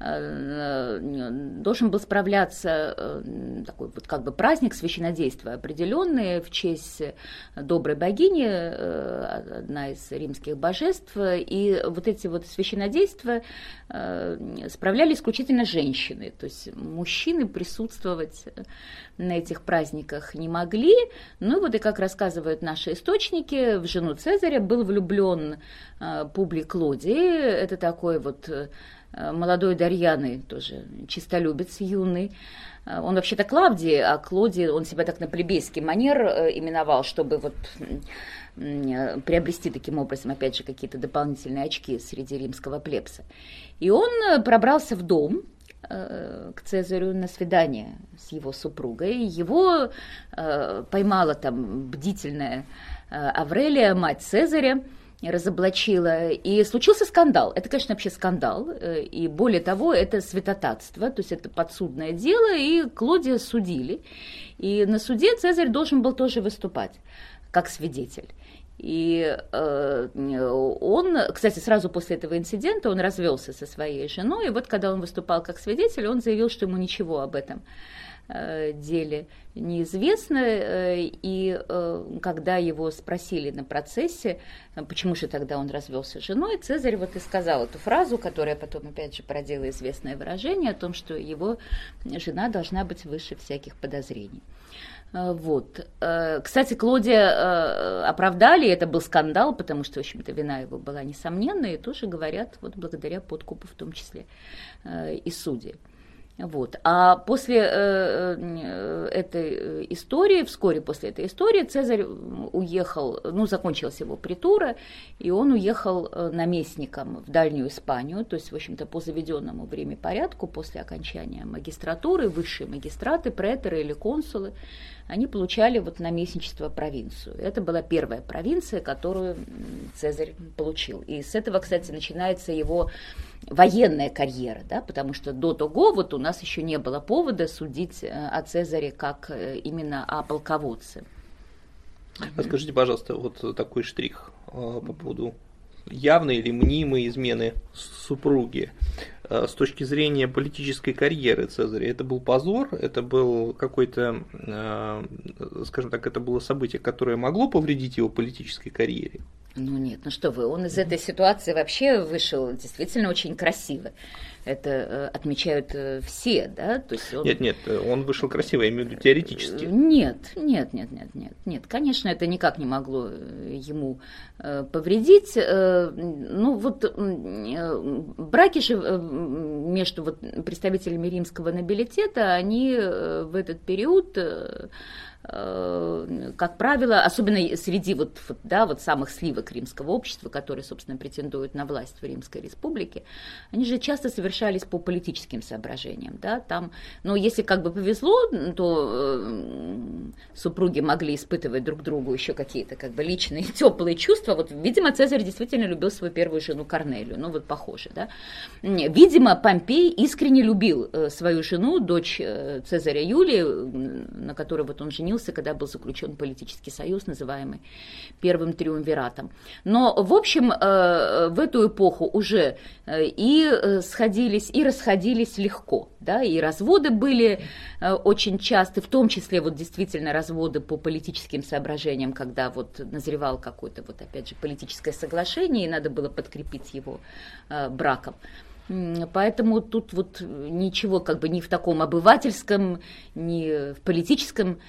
S2: должен был справляться такой вот как бы праздник священнодействия определенный в честь доброй богини, одна из римских божеств, и вот эти вот священнодействия справляли исключительно женщины, то есть мужчины присутствовать на этих праздниках не могли. Ну вот и как рассказывают наши источники, в жену Цезаря был влюблен Публий Клодий, это такой вот молодой Дарьяны, тоже чистолюбец юный. Он вообще-то Клавдий, а Клодий, он себя так на плебейский манер именовал, чтобы вот приобрести таким образом, опять же, какие-то дополнительные очки среди римского плебса. И он пробрался в дом к Цезарю на свидание с его супругой. Его поймала там бдительная Аврелия, мать Цезаря, разоблачила, и случился скандал. Это, конечно, вообще скандал, и более того, это святотатство, то есть это подсудное дело, и Клодия судили. И на суде Цезарь должен был тоже выступать как свидетель. И он, кстати, сразу после этого инцидента он развелся со своей женой, и вот когда он выступал как свидетель, он заявил, что ему ничего об этом деле неизвестно, и когда его спросили на процессе, почему же тогда он развелся с женой, Цезарь вот и сказал эту фразу, которая потом опять же породила известное выражение о том, что его жена должна быть выше всяких подозрений. Вот. Кстати, Клодия оправдали, это был скандал, потому что, в общем-то, вина его была несомненная, и тоже говорят, вот благодаря подкупу в том числе и судей. Вот. А после этой истории, вскоре после этой истории, Цезарь уехал, закончилась его притура, и он уехал наместником в Дальнюю Испанию, то есть, в общем-то, по заведенному в Риме порядку, после окончания магистратуры, высшие магистраты, преторы или консулы, они получали вот наместничество провинцию. Это была первая провинция, которую Цезарь получил. И с этого, кстати, начинается его военная карьера, да, потому что до того вот у нас еще не было повода судить о Цезаре как именно о полководце.
S1: Скажите, пожалуйста, вот такой штрих по поводу явной или мнимой измены супруги. С точки зрения политической карьеры Цезаря, это был позор, это был какой-то, скажем так, это было событие, которое могло повредить его политической карьере?
S2: Ну нет, ну что вы, он из этой ситуации вообще вышел действительно очень красиво. Это отмечают все, да? То есть он...
S1: Нет, он вышел красиво, я имею в виду теоретически.
S2: Нет, конечно, это никак не могло ему повредить. Ну вот браки же между вот представителями римского нобилитета, они в этот период, как правило, особенно среди вот самых сливок римского общества, которые, собственно, претендуют на власть в Римской Республике, они же часто совершались по политическим соображениям, да, там, но если как бы повезло, то супруги могли испытывать друг другу еще какие-то как бы личные теплые чувства. Вот, видимо, Цезарь действительно любил свою первую жену Корнелию, ну вот похоже, да. Видимо, Помпей искренне любил свою жену, дочь Цезаря Юлию, на которой вот он женился, когда был заключен политический союз, называемый Первым Триумвиратом. Но, в общем, в эту эпоху уже и сходились, и расходились легко, да, и разводы были очень часто, в том числе вот действительно разводы по политическим соображениям, когда вот назревал какое-то вот опять же политическое соглашение, и надо было подкрепить его браком. Поэтому тут вот ничего как бы ни в таком обывательском, ни в политическом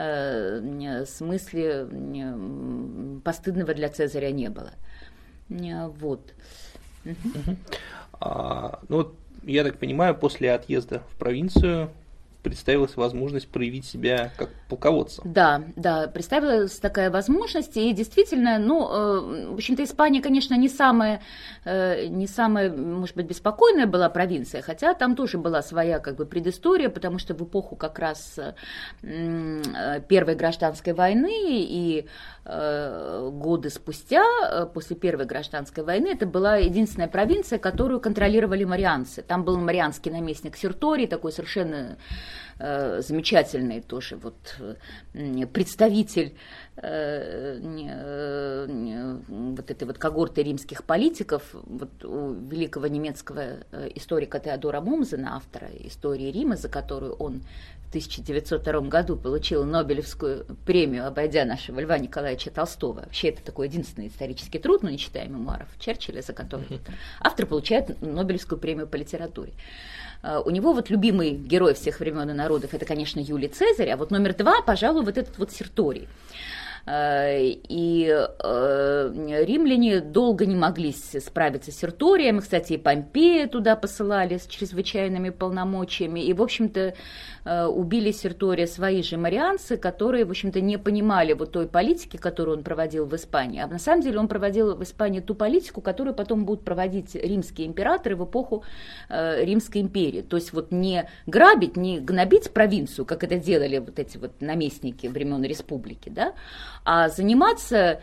S2: смысле постыдного для Цезаря не было. Вот.
S1: Ну вот, я так понимаю, после отъезда в провинцию представилась возможность проявить себя как полководца.
S2: Да, представилась такая возможность, и действительно, в общем-то, Испания, конечно, не самая, может быть, беспокойная была провинция, хотя там тоже была своя как бы предыстория, потому что в эпоху как раз Первой гражданской войны и годы спустя, после Первой гражданской войны, это была единственная провинция, которую контролировали марианцы. Там был марианский наместник Серторий, такой совершенно замечательный тоже вот представитель вот этой вот когорты римских политиков, вот у великого немецкого историка Теодора Момзена, автора истории Рима, за которую он в 1902 году получил Нобелевскую премию, обойдя нашего Льва Николаевича Толстого. Вообще это такой единственный исторический труд, не считая мемуаров Черчилля, за который автор получает Нобелевскую премию по литературе. У него вот любимый герой всех времен и народов, это, конечно, Юлий Цезарь, а вот номер 2, пожалуй, вот этот вот Серторий. И римляне долго не могли справиться с Серторием, кстати, и Помпея туда посылали с чрезвычайными полномочиями, и, в общем-то, убили Сертория свои же марианцы, которые, в общем-то, не понимали вот той политики, которую он проводил в Испании, а на самом деле он проводил в Испании ту политику, которую потом будут проводить римские императоры в эпоху Римской империи, то есть вот не грабить, не гнобить провинцию, как это делали вот эти вот наместники времен республики, да, а заниматься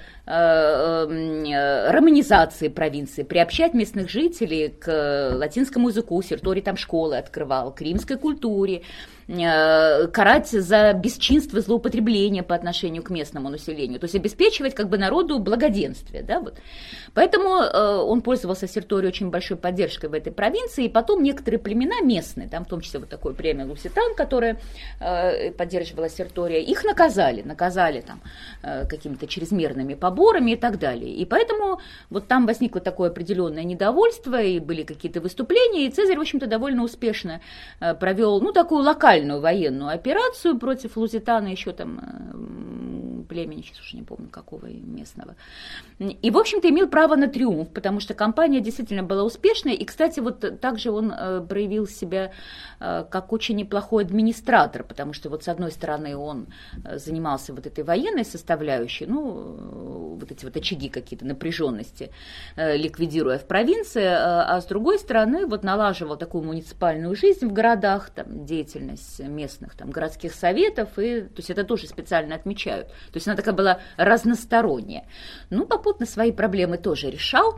S2: романизацией провинции, приобщать местных жителей к латинскому языку, Серторий там школы открывал, к римской культуре, карать за бесчинство, злоупотребление по отношению к местному населению, то есть обеспечивать как бы народу благоденствие, да, вот. Поэтому он пользовался Серторием очень большой поддержкой в этой провинции, и потом некоторые племена местные, там в том числе вот такое племя Луситан, которое поддерживало Сертория, их наказали там какими-то чрезмерными поборами и так далее, и поэтому вот там возникло такое определенное недовольство, и были какие-то выступления, и Цезарь, в общем-то, довольно успешно провел, такую локальную военную операцию против Лузитана, еще там племени, сейчас уже не помню какого местного. И, в общем-то, имел право на триумф, потому что кампания действительно была успешной. И, кстати, вот также он проявил себя как очень неплохой администратор, потому что вот с одной стороны он занимался вот этой военной составляющей, вот эти вот очаги какие-то напряженности, ликвидируя в провинции, а с другой стороны вот налаживал такую муниципальную жизнь в городах, там, деятельность местных там, городских советов, и, то есть это тоже специально отмечают. То есть она такая была разносторонняя. Попутно свои проблемы тоже решал.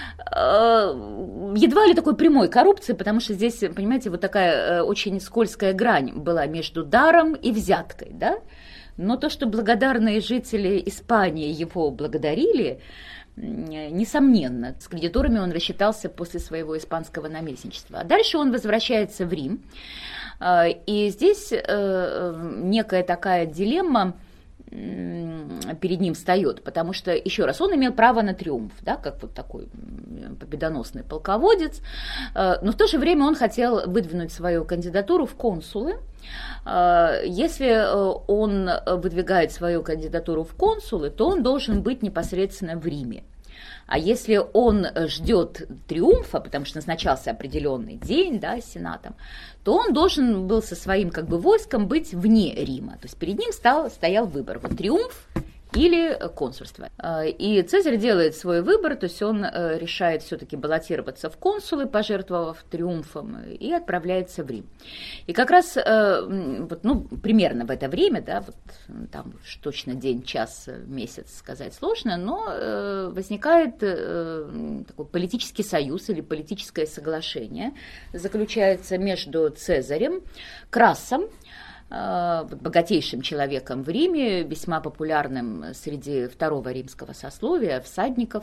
S2: Едва ли такой прямой коррупции, потому что здесь, понимаете, вот такая очень скользкая грань была между даром и взяткой, да? Но то, что благодарные жители Испании его благодарили, несомненно, с кредиторами он рассчитался после своего испанского наместничества. А дальше он возвращается в Рим, и здесь некая такая дилемма перед ним встает, потому что, еще раз, он имел право на триумф, да, как вот такой победоносный полководец, но в то же время он хотел выдвинуть свою кандидатуру в консулы. Если он выдвигает свою кандидатуру в консулы, то он должен быть непосредственно в Риме. А если он ждет триумфа, потому что назначался определенный день, да, сенатом, то он должен был со своим как бы войском быть вне Рима. То есть перед ним стоял выбор: вот триумф или консульство. И Цезарь делает свой выбор, то есть он решает все-таки баллотироваться в консулы, пожертвовав триумфом, и отправляется в Рим. И как раз примерно в это время, да, вот там точно день, час, месяц сказать сложно, но возникает такой политический союз или политическое соглашение, заключается между Цезарем, Крассом, богатейшим человеком в Риме, весьма популярным среди второго римского сословия, всадников,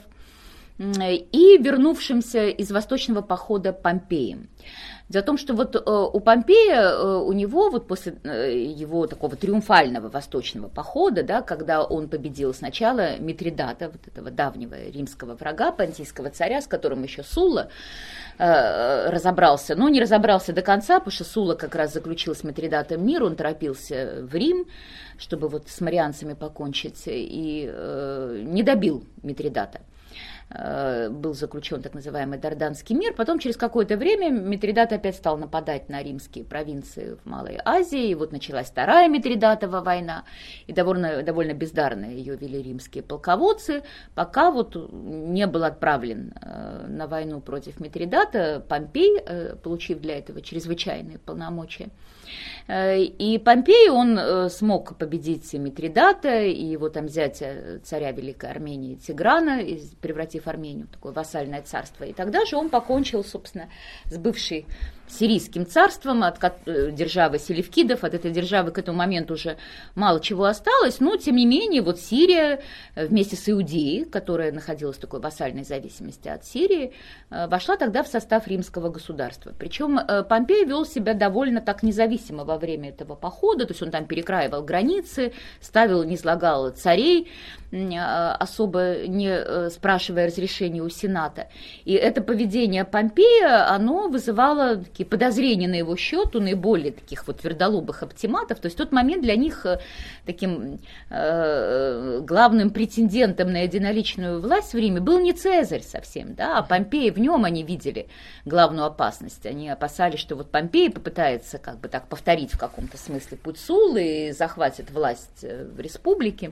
S2: и вернувшимся из восточного похода Помпеем. Дело в том, что вот у Помпея, у него вот после его такого триумфального восточного похода, да, когда он победил сначала Митридата, вот этого давнего римского врага, понтийского царя, с которым еще Сулла разобрался, но не разобрался до конца, потому что Сулла как раз заключил с Митридатом мир, он торопился в Рим, чтобы вот с марианцами покончить, и не добил Митридата. был заключен так называемый Дарданский мир. Потом через какое-то время Митридат опять стал нападать на римские провинции в Малой Азии, и вот началась Вторая Митридатова война, и довольно бездарно ее вели римские полководцы, пока вот не был отправлен на войну против Митридата Помпей, получив для этого чрезвычайные полномочия. И Помпей, он смог победить Митридата и его там зятя царя Великой Армении Тиграна, превратив Армению в такое вассальное царство. И тогда же он покончил, собственно, с бывшей сирийским царством, от державы селевкидов. От этой державы к этому моменту уже мало чего осталось, но, тем не менее, вот Сирия вместе с Иудеей, которая находилась в такой вассальной зависимости от Сирии, вошла тогда в состав римского государства. Причем Помпей вел себя довольно так независимо во время этого похода, то есть он там перекраивал границы, ставил, низлагал царей, особо не спрашивая разрешения у Сената. И это поведение Помпея, оно вызывало такие подозрения на его счет у наиболее таких вот твердолобых оптиматов. То есть в тот момент для них таким главным претендентом на единоличную власть в Риме был не Цезарь совсем, да, а Помпей. В нем они видели главную опасность. Они опасались, что вот Помпей попытается как бы так повторить в каком-то смысле путь Суллы и захватит власть в республике.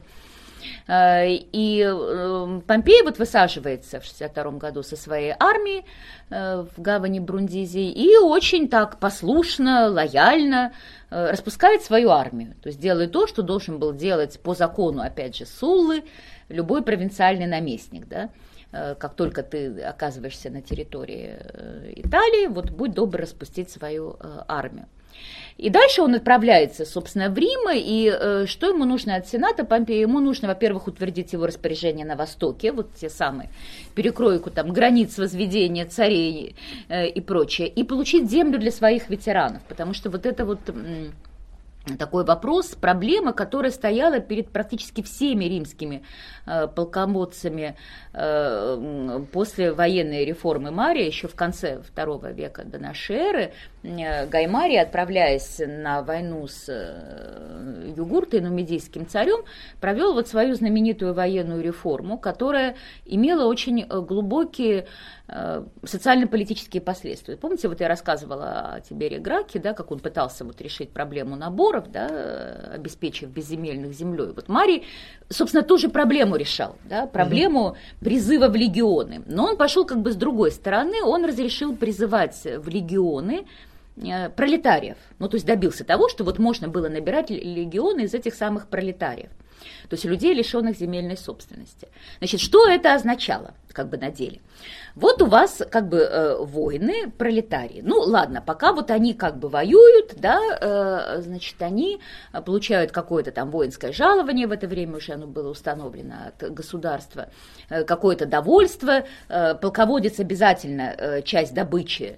S2: И Помпей вот высаживается в 62 году со своей армией в гавани Брундизии и очень так послушно, лояльно распускает свою армию. То есть делает то, что должен был делать по закону, опять же, Суллы, любой провинциальный наместник, да. Как только ты оказываешься на территории Италии, вот будь добр распустить свою армию. И дальше он отправляется, собственно, в Рим, и что ему нужно от Сената Помпея? Ему нужно, во-первых, утвердить его распоряжения на Востоке, вот те самые, перекройку там границ возведения царей и прочее, и получить землю для своих ветеранов, потому что вот это вот такой вопрос, проблема, которая стояла перед практически всеми римскими полководцами после военной реформы Мария, еще в конце II века до нашей эры. Гай Марий, отправляясь на войну с Югуртой, нумидийским царем, провел вот свою знаменитую военную реформу, которая имела очень глубокие социально-политические последствия. Помните, вот я рассказывала о Тиберии Граке, да, как он пытался вот решить проблему наборов, да, обеспечив безземельных землей. Вот Марий, собственно, ту же проблему решал, да, проблему призыва в легионы. Но он пошел как бы с другой стороны, он разрешил призывать в легионы пролетариев. Ну, то есть добился того, что вот можно было набирать легионы из этих самых пролетариев. То есть людей, лишенных земельной собственности. Значит, что это означало, как бы на деле? Вот у вас как бы воины, пролетарии. Ну, ладно, пока вот они как бы воюют, да, значит, они получают какое-то там воинское жалование, в это время уже оно было установлено от государства, какое-то довольство. Полководец обязательно часть добычи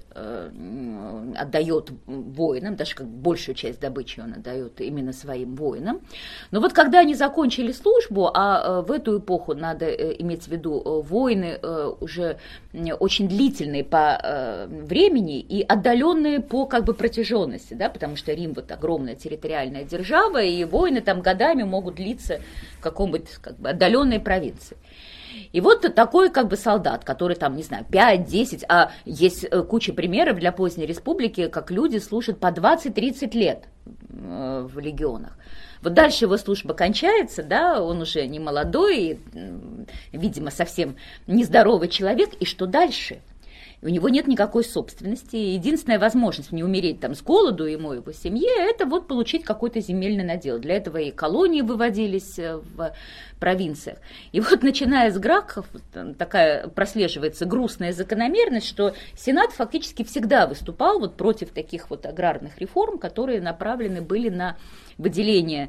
S2: отдает воинам, даже как большую часть добычи он отдает именно своим воинам. Но вот когда они закончили службу, а в эту эпоху надо иметь в виду войны уже очень длительные по времени и отдаленные по как бы протяженности, да, потому что Рим вот огромная территориальная держава, и войны там годами могут длиться в каком-нибудь как бы отдаленной провинции. И вот такой как бы солдат, который там, не знаю, 5-10, а есть куча примеров для поздней республики, как люди служат по 20-30 лет в легионах. Вот дальше его служба кончается, да, он уже не молодой, видимо, совсем нездоровый человек, и что дальше? У него нет никакой собственности, и единственная возможность не умереть там с голоду ему и его семье, это вот получить какой-то земельный надел. Для этого и колонии выводились в провинциях. И вот начиная с Гракхов, такая прослеживается грустная закономерность, что Сенат фактически всегда выступал вот против таких вот аграрных реформ, которые направлены были на выделение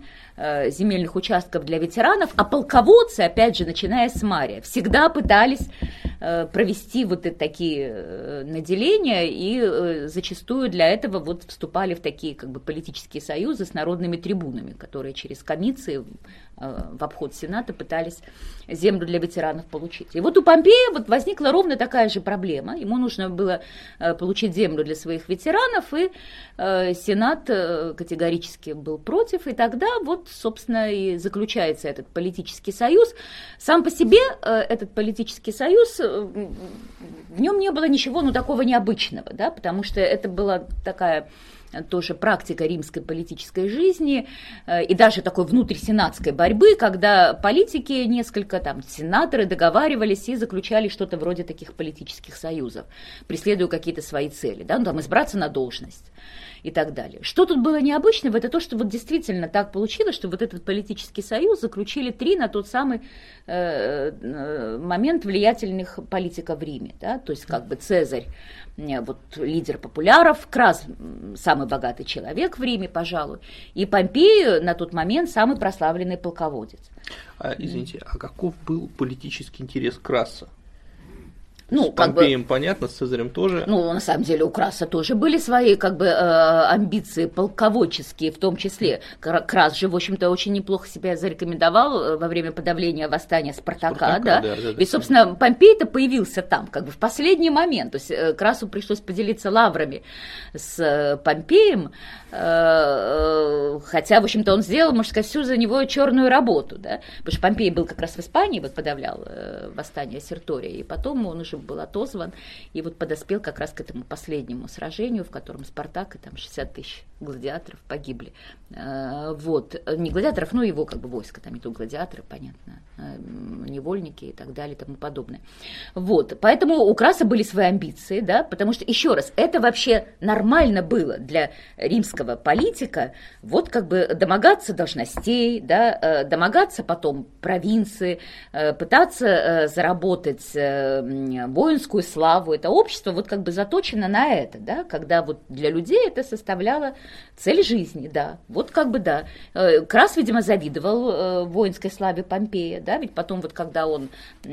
S2: земельных участков для ветеранов, а полководцы, опять же, начиная с Мария, всегда пытались провести вот такие наделения, и зачастую для этого вот вступали в такие как бы политические союзы с народными трибунами, которые через комиции в обход Сената пытались землю для ветеранов получить. И вот у Помпея вот возникла ровно такая же проблема. Ему нужно было получить землю для своих ветеранов, и Сенат категорически был против, и тогда вот, собственно, и заключается этот политический союз. Сам по себе этот политический союз, в нем не было ничего, ну, такого необычного, да, потому что это была такая тоже практика римской политической жизни и даже такой внутрисенатской борьбы, когда политики, несколько там сенаторы договаривались и заключали что-то вроде таких политических союзов, преследуя какие-то свои цели, да, ну, там избраться на должность и так далее. Что тут было необычного, это то, что вот действительно так получилось, что вот этот политический союз заключили 3 на тот самый момент влиятельных политиков в Риме, да, то есть как бы Цезарь, вот лидер популяров, Крас самый богатый человек в Риме, пожалуй, и Помпей на тот момент самый прославленный полководец.
S1: Извините, а каков был политический интерес Краса?
S2: Ну,
S1: с Помпеем понятно, с Цезарем тоже.
S2: Ну, на самом деле, у Краса тоже были свои, как бы, амбиции полководческие, в том числе. Крас же, в общем-то, очень неплохо себя зарекомендовал во время подавления восстания Спартака, да? И, собственно, Помпей-то появился там, как бы, в последний момент. То есть Красу пришлось поделиться лаврами с Помпеем, хотя, в общем-то, он сделал, можно сказать, всю за него черную работу, да? Потому что Помпей был как раз в Испании, вот подавлял восстание Сертория, и потом он уже был отозван, и вот подоспел как раз к этому последнему сражению, в котором Спартак и там 60 тысяч гладиаторов погибли. Вот. Не гладиаторов, но его как бы войско, там и то гладиаторы, понятно, невольники и так далее и тому подобное. Вот. Поэтому у Краса были свои амбиции, да, потому что, еще раз, это вообще нормально было для римского политика, вот как бы домогаться должностей, да, домогаться потом провинции, пытаться заработать воинскую славу. Это общество вот как бы заточено на это, да, когда вот для людей это составляло цель жизни, да, вот как бы да. Крас, видимо, завидовал воинской славе Помпея, да, ведь потом вот когда он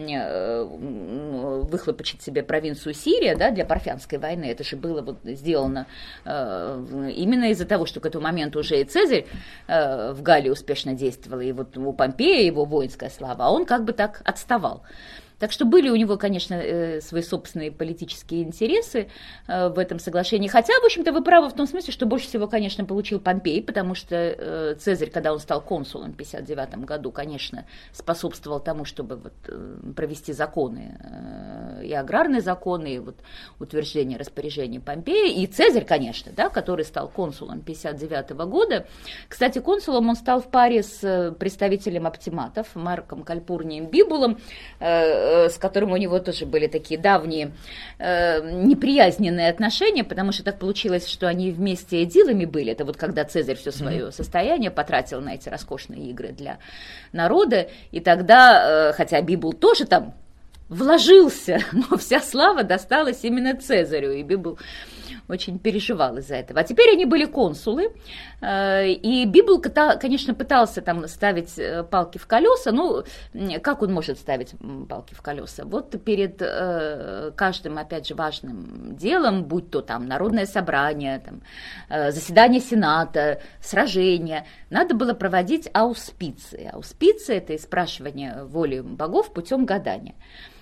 S2: выхлопочет себе провинцию Сирия, да, для Парфянской войны, это же было вот сделано именно из-за того, что к этому моменту уже и Цезарь в Галлии успешно действовал, и вот у Помпея его воинская слава, а он как бы так отставал. Так что были у него, конечно, свои собственные политические интересы в этом соглашении. Хотя, в общем-то, вы правы в том смысле, что больше всего, конечно, получил Помпей, потому что Цезарь, когда он стал консулом в 59 году, конечно, способствовал тому, чтобы вот провести законы, и аграрные законы, и вот утверждение распоряжений Помпея. И Цезарь, конечно, да, который стал консулом 59 года. Кстати, консулом он стал в паре с представителем оптиматов Марком Кальпурнием Бибулом, с которым у него тоже были такие давние неприязненные отношения, потому что так получилось, что они вместе эдилами были. Это вот когда Цезарь все свое состояние потратил на эти роскошные игры для народа, и тогда, хотя Бибул тоже там вложился, но вся слава досталась именно Цезарю, и Бибул очень переживал из-за этого. А теперь они были консулы, и Бибул, конечно, пытался там ставить палки в колеса. Ну, как он может ставить палки в колеса? Вот перед каждым, опять же, важным делом, будь то там народное собрание, там, заседание Сената, сражение, надо было проводить ауспиции. Ауспиции – это спрашивание воли богов путем гадания.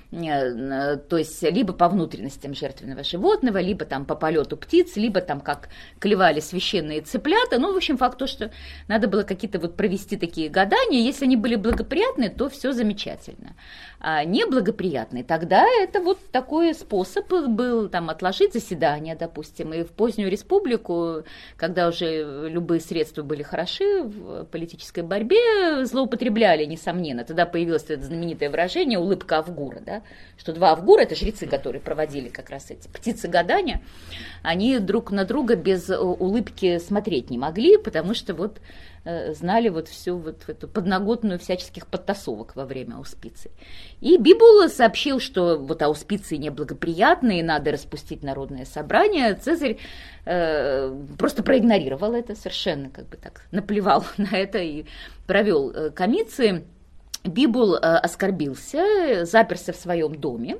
S2: То есть либо по внутренностям жертвенного животного, либо там по полету птиц, либо там как клевали священные цыплята. Ну, в общем, факт то, что надо было какие-то вот провести такие гадания. Если они были благоприятные, то все замечательно. А неблагоприятные, тогда это вот такой способ был там отложить заседание, допустим. И в позднюю республику, когда уже любые средства были хороши в политической борьбе, злоупотребляли, несомненно. Тогда появилось это знаменитое выражение «улыбка Авгура», да? Что два Авгура, это жрецы, которые проводили как раз эти птицы гадания, они друг на друга без улыбки смотреть не могли, потому что вот знали вот всю вот эту подноготную всяческих подтасовок во время ауспиций. И Бибул сообщил, что вот ауспиции неблагоприятные, надо распустить народное собрание. Цезарь просто проигнорировал это совершенно, как бы так, наплевал на это и провел комиции. Бибул оскорбился, заперся в своем доме,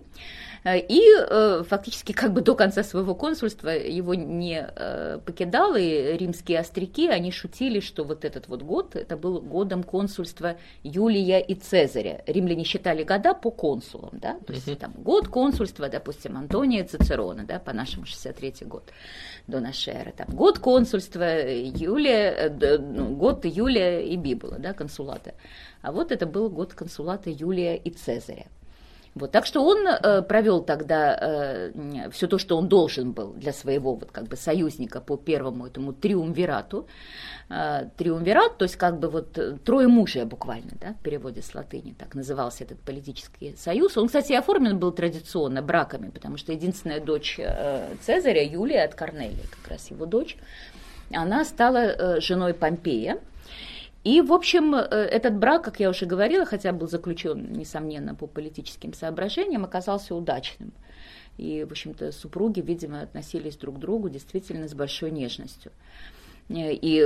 S2: и фактически как бы до конца своего консульства его не покидал, и римские остряки, они шутили, что вот этот вот год, это был годом консульства Юлия и Цезаря. Римляне считали года по консулам, да, то есть там год консульства, допустим, Антония Цицерона, да, по-нашему 63-й год до нашей эры, там год консульства Юлия, год Юлия и Бибула, да, консулата. А вот это был год консулата Юлия и Цезаря. Вот, так что он провел тогда все то, что он должен был для своего вот, как бы, союзника по первому этому триумвирату. Триумвират, то есть как бы вот троемужие буквально, да, в переводе с латыни, так назывался этот политический союз. Он, кстати, оформлен был традиционно браками, потому что единственная дочь Цезаря, Юлия от Корнелия, как раз его дочь, она стала женой Помпея. И, в общем, этот брак, как я уже говорила, хотя был заключен, несомненно, по политическим соображениям, оказался удачным. И, в общем-то, супруги, видимо, относились друг к другу действительно с большой нежностью. И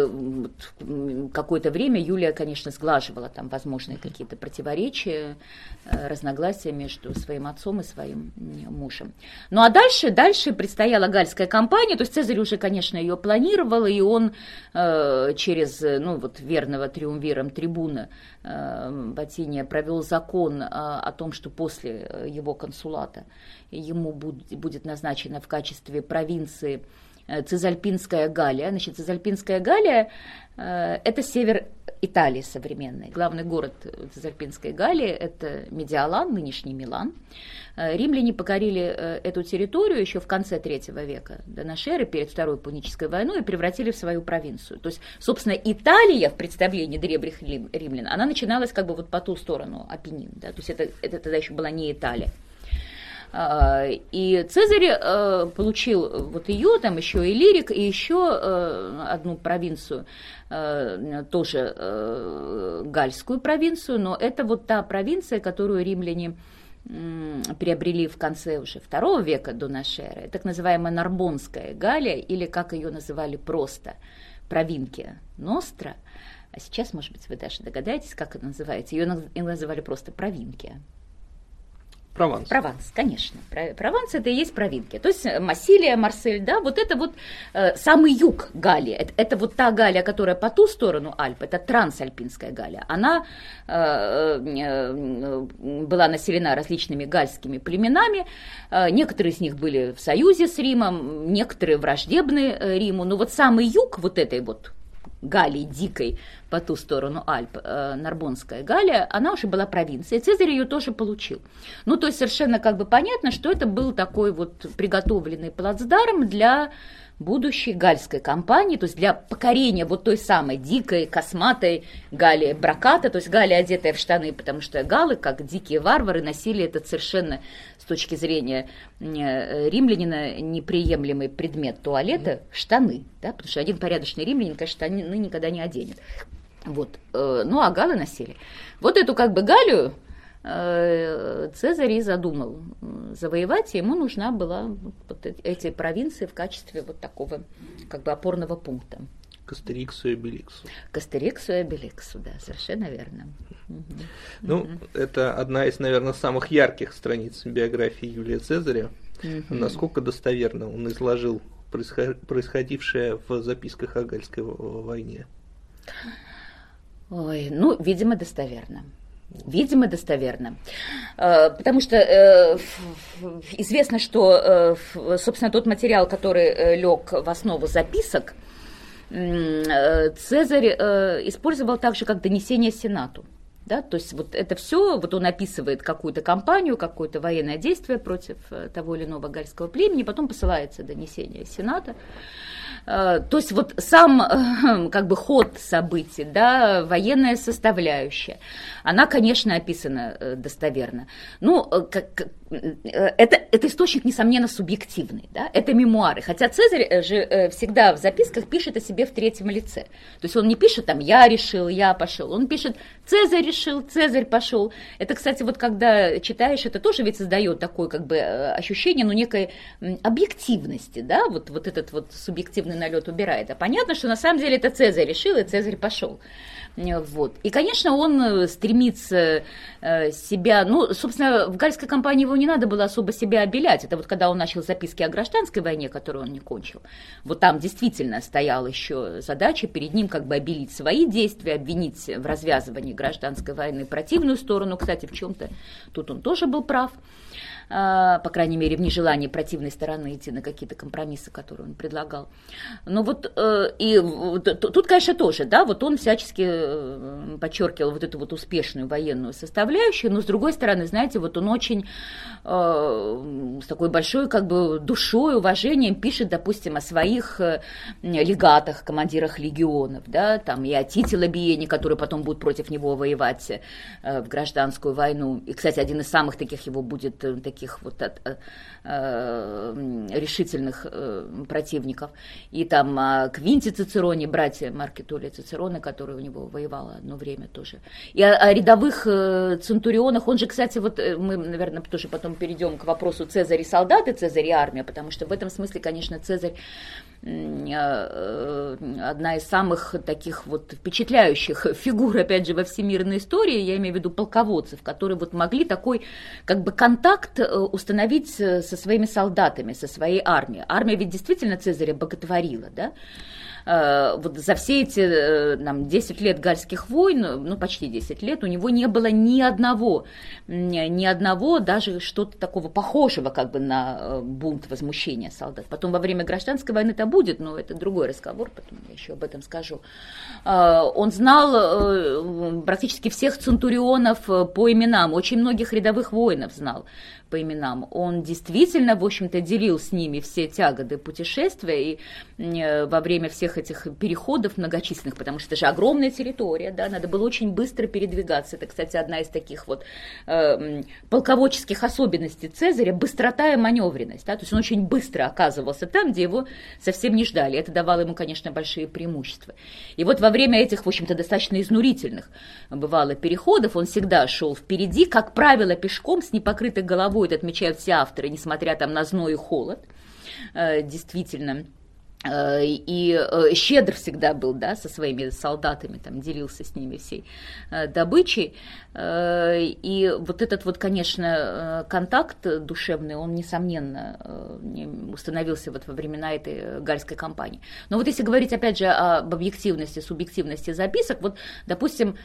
S2: какое-то время Юлия, конечно, сглаживала там возможные какие-то противоречия, разногласия между своим отцом и своим мужем. Ну а дальше предстояла Гальская кампания, то есть Цезарь уже, конечно, ее планировал, и он через, вот верного триумвиром трибуна Ботиния провел закон о том, что после его консулата ему будет назначено в качестве провинции Цезальпинская Галлия. Значит, Цезальпинская Галлия – это север Италии современной. Главный город Цезальпинской Галлии – это Медиолан, нынешний Милан. Римляне покорили эту территорию еще в конце III века до нашей эры, перед Второй Пунической войной, и превратили в свою провинцию. То есть, собственно, Италия в представлении древних римлян, она начиналась как бы вот по ту сторону Апеннин. Да? То есть это тогда еще была не Италия. И Цезарь получил вот ее, там еще Иллирик, и еще одну провинцию, тоже гальскую провинцию, но это вот та провинция, которую римляне приобрели в конце уже II века до нашей эры, так называемая Нарбонская Галлия, или как ее называли просто, Провинкия Ностра. А сейчас, может быть, вы даже догадаетесь, как это называется. Ее называли просто Провинкия.
S1: Прованс.
S2: Прованс, конечно. Прованс – это и есть провинкия. То есть Массилия, Марсель, да, вот это вот самый юг Галлии. Это вот та Галлия, которая по ту сторону Альп, это Трансальпинская Галлия. Она была населена различными гальскими племенами. Некоторые из них были в союзе с Римом, некоторые враждебны Риму. Но вот самый юг вот этой вот Галлии дикой по ту сторону Альп, Нарбонская Галлия, она уже была провинцией, Цезарь ее тоже получил. Ну, то есть совершенно как бы понятно, что это был такой вот приготовленный плацдарм для будущей гальской кампании, то есть для покорения вот той самой дикой, косматой Галлии Браката, то есть Галлия, одетая в штаны, потому что галлы, как дикие варвары, носили этот совершенно, с точки зрения римлянина, неприемлемый предмет туалета – штаны, да, потому что один порядочный римлянин, конечно, штаны никогда не оденет. Вот. Ну, а галлы носили. Вот эту как бы Галлию Цезарь и задумал завоевать, и ему нужна была вот эти провинции в качестве вот такого как бы опорного пункта.
S1: К Астериксу и Обеликсу.
S2: К Астериксу и Обеликсу, да, совершенно верно.
S1: Ну, это одна из, наверное, самых ярких страниц биографии Юлия Цезаря. Насколько достоверно он изложил происходившее в записках о Гальской войне?
S2: Ой, ну, видимо, достоверно. Видимо, достоверно. Потому что известно, что, собственно, тот материал, который лег в основу записок, Цезарь использовал так же, как донесение Сенату. Да? То есть вот это все, вот он описывает какую-то кампанию, какое-то военное действие против того или иного гальского племени, потом посылается донесение Сената. То есть вот сам как бы ход событий, да, военная составляющая, она, конечно, описана достоверно. Ну, это источник, несомненно, субъективный, да, это мемуары. Хотя Цезарь же всегда в записках пишет о себе в третьем лице. То есть он не пишет там «я решил», «я пошел», он пишет «Цезарь решил», «Цезарь пошел». Это, кстати, вот когда читаешь, это тоже ведь создает такое как бы ощущение, ну, некой объективности, да, вот этот вот субъективный налет убирает. А понятно, что на самом деле это Цезарь решил, и Цезарь пошел. Вот. И, конечно, он стремился стремится себя, ну, собственно, в Гальской кампании его не надо было особо себя обелять. Это вот когда он начал записки о гражданской войне, которую он не кончил, вот там действительно стояла еще задача перед ним как бы обелить свои действия, обвинить в развязывании гражданской войны противную сторону. Кстати, в чем-то тут он тоже был прав. По крайней мере, в нежелании противной стороны идти на какие-то компромиссы, которые он предлагал. Но вот и тут, конечно, тоже, да, вот он всячески подчеркивал вот эту вот успешную военную составляющую, но с другой стороны, знаете, вот он очень с такой большой как бы душой, уважением пишет, допустим, о своих легатах, командирах легионов, да, там и о Тите Лабиене, который потом будет против него воевать в гражданскую войну. И, кстати, один из самых таких его будет таких вот решительных противников. И там Квинти Цицероне, братья Марки Туллия Цицерона, который у него воевал одно время тоже. И о рядовых центурионах, он же, кстати, вот мы, наверное, тоже потом перейдем к вопросу Цезарь и солдаты, Цезарь и армия, потому что в этом смысле, конечно, Цезарь одна из самых таких вот впечатляющих фигур, опять же, во всемирной истории, я имею в виду полководцев, которые вот могли такой как бы контакт установить со своими солдатами, со своей армией. Армия ведь действительно Цезаря боготворила, да? Вот за все эти 10 лет гальских войн, ну почти 10 лет, у него не было ни одного даже что-то такого похожего как бы на бунт, возмущения солдат. Потом во время гражданской войны это будет, но это другой разговор, потом я еще об этом скажу. Он знал практически всех центурионов по именам, очень многих рядовых воинов знал по именам. Он действительно, в общем-то, делил с ними все тяготы путешествия и во время всех этих переходов многочисленных, потому что это же огромная территория, да, надо было очень быстро передвигаться. Это, кстати, одна из таких вот полководческих особенностей Цезаря, быстрота и маневренность, да, то есть он очень быстро оказывался там, где его совсем не ждали. Это давало ему, конечно, большие преимущества. И вот во время этих, в общем-то, достаточно изнурительных, бывало, переходов он всегда шел впереди, как правило, пешком с непокрытой головой, это отмечают все авторы, несмотря там на зной и холод, действительно. И щедр всегда был, да, со своими солдатами, там, делился с ними всей добычей. И вот этот вот, конечно, контакт душевный, он, несомненно, установился вот во времена этой гальской кампании. Но вот если говорить, опять же, об объективности, субъективности записок, вот, допустим,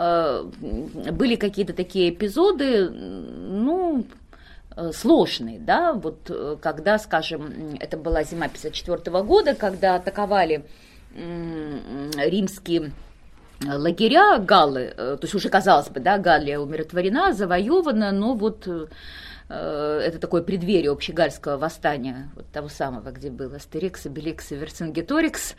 S2: были какие-то такие эпизоды, ну, сложные, да, вот когда, скажем, это была зима 1954 года, когда атаковали римские лагеря галлы, то есть уже, казалось бы, да, Галлия умиротворена, завоевана, но вот это такое преддверие общегальского восстания, вот того самого, где был Астерикс, Обеликс и Верцингеторикс,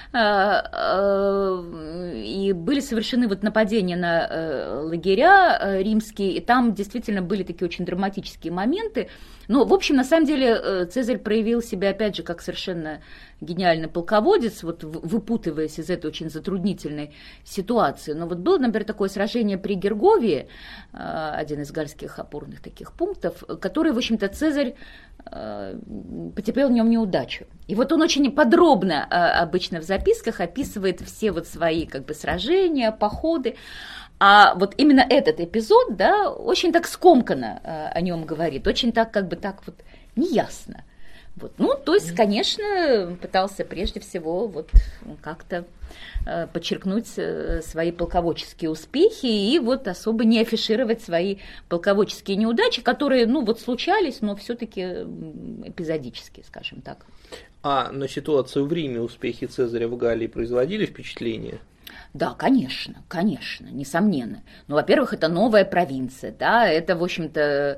S2: и были совершены вот нападения на лагеря римские, и там действительно были такие очень драматические моменты. Но, в общем, на самом деле, Цезарь проявил себя, опять же, как совершенно гениальный полководец, вот выпутываясь из этой очень затруднительной ситуации. Но вот было, например, такое сражение при Герговии, один из гальских опорных таких пунктов, который, в общем-то, Цезарь потерпел в нем неудачу. И вот он очень подробно обычно в записках описывает все вот свои как бы сражения, походы. А вот именно этот эпизод, да, очень так скомканно о нем говорит, очень так как бы так вот неясно. Вот. Ну, то есть, конечно, пытался прежде всего вот как-то подчеркнуть свои полководческие успехи и вот особо не афишировать свои полководческие неудачи, которые, ну, вот случались, но все-таки эпизодические, скажем так.
S1: А на ситуацию в Риме успехи Цезаря в Галлии производили впечатление?
S2: Да, конечно, несомненно. Ну, во-первых, это новая провинция, да, это, в общем-то,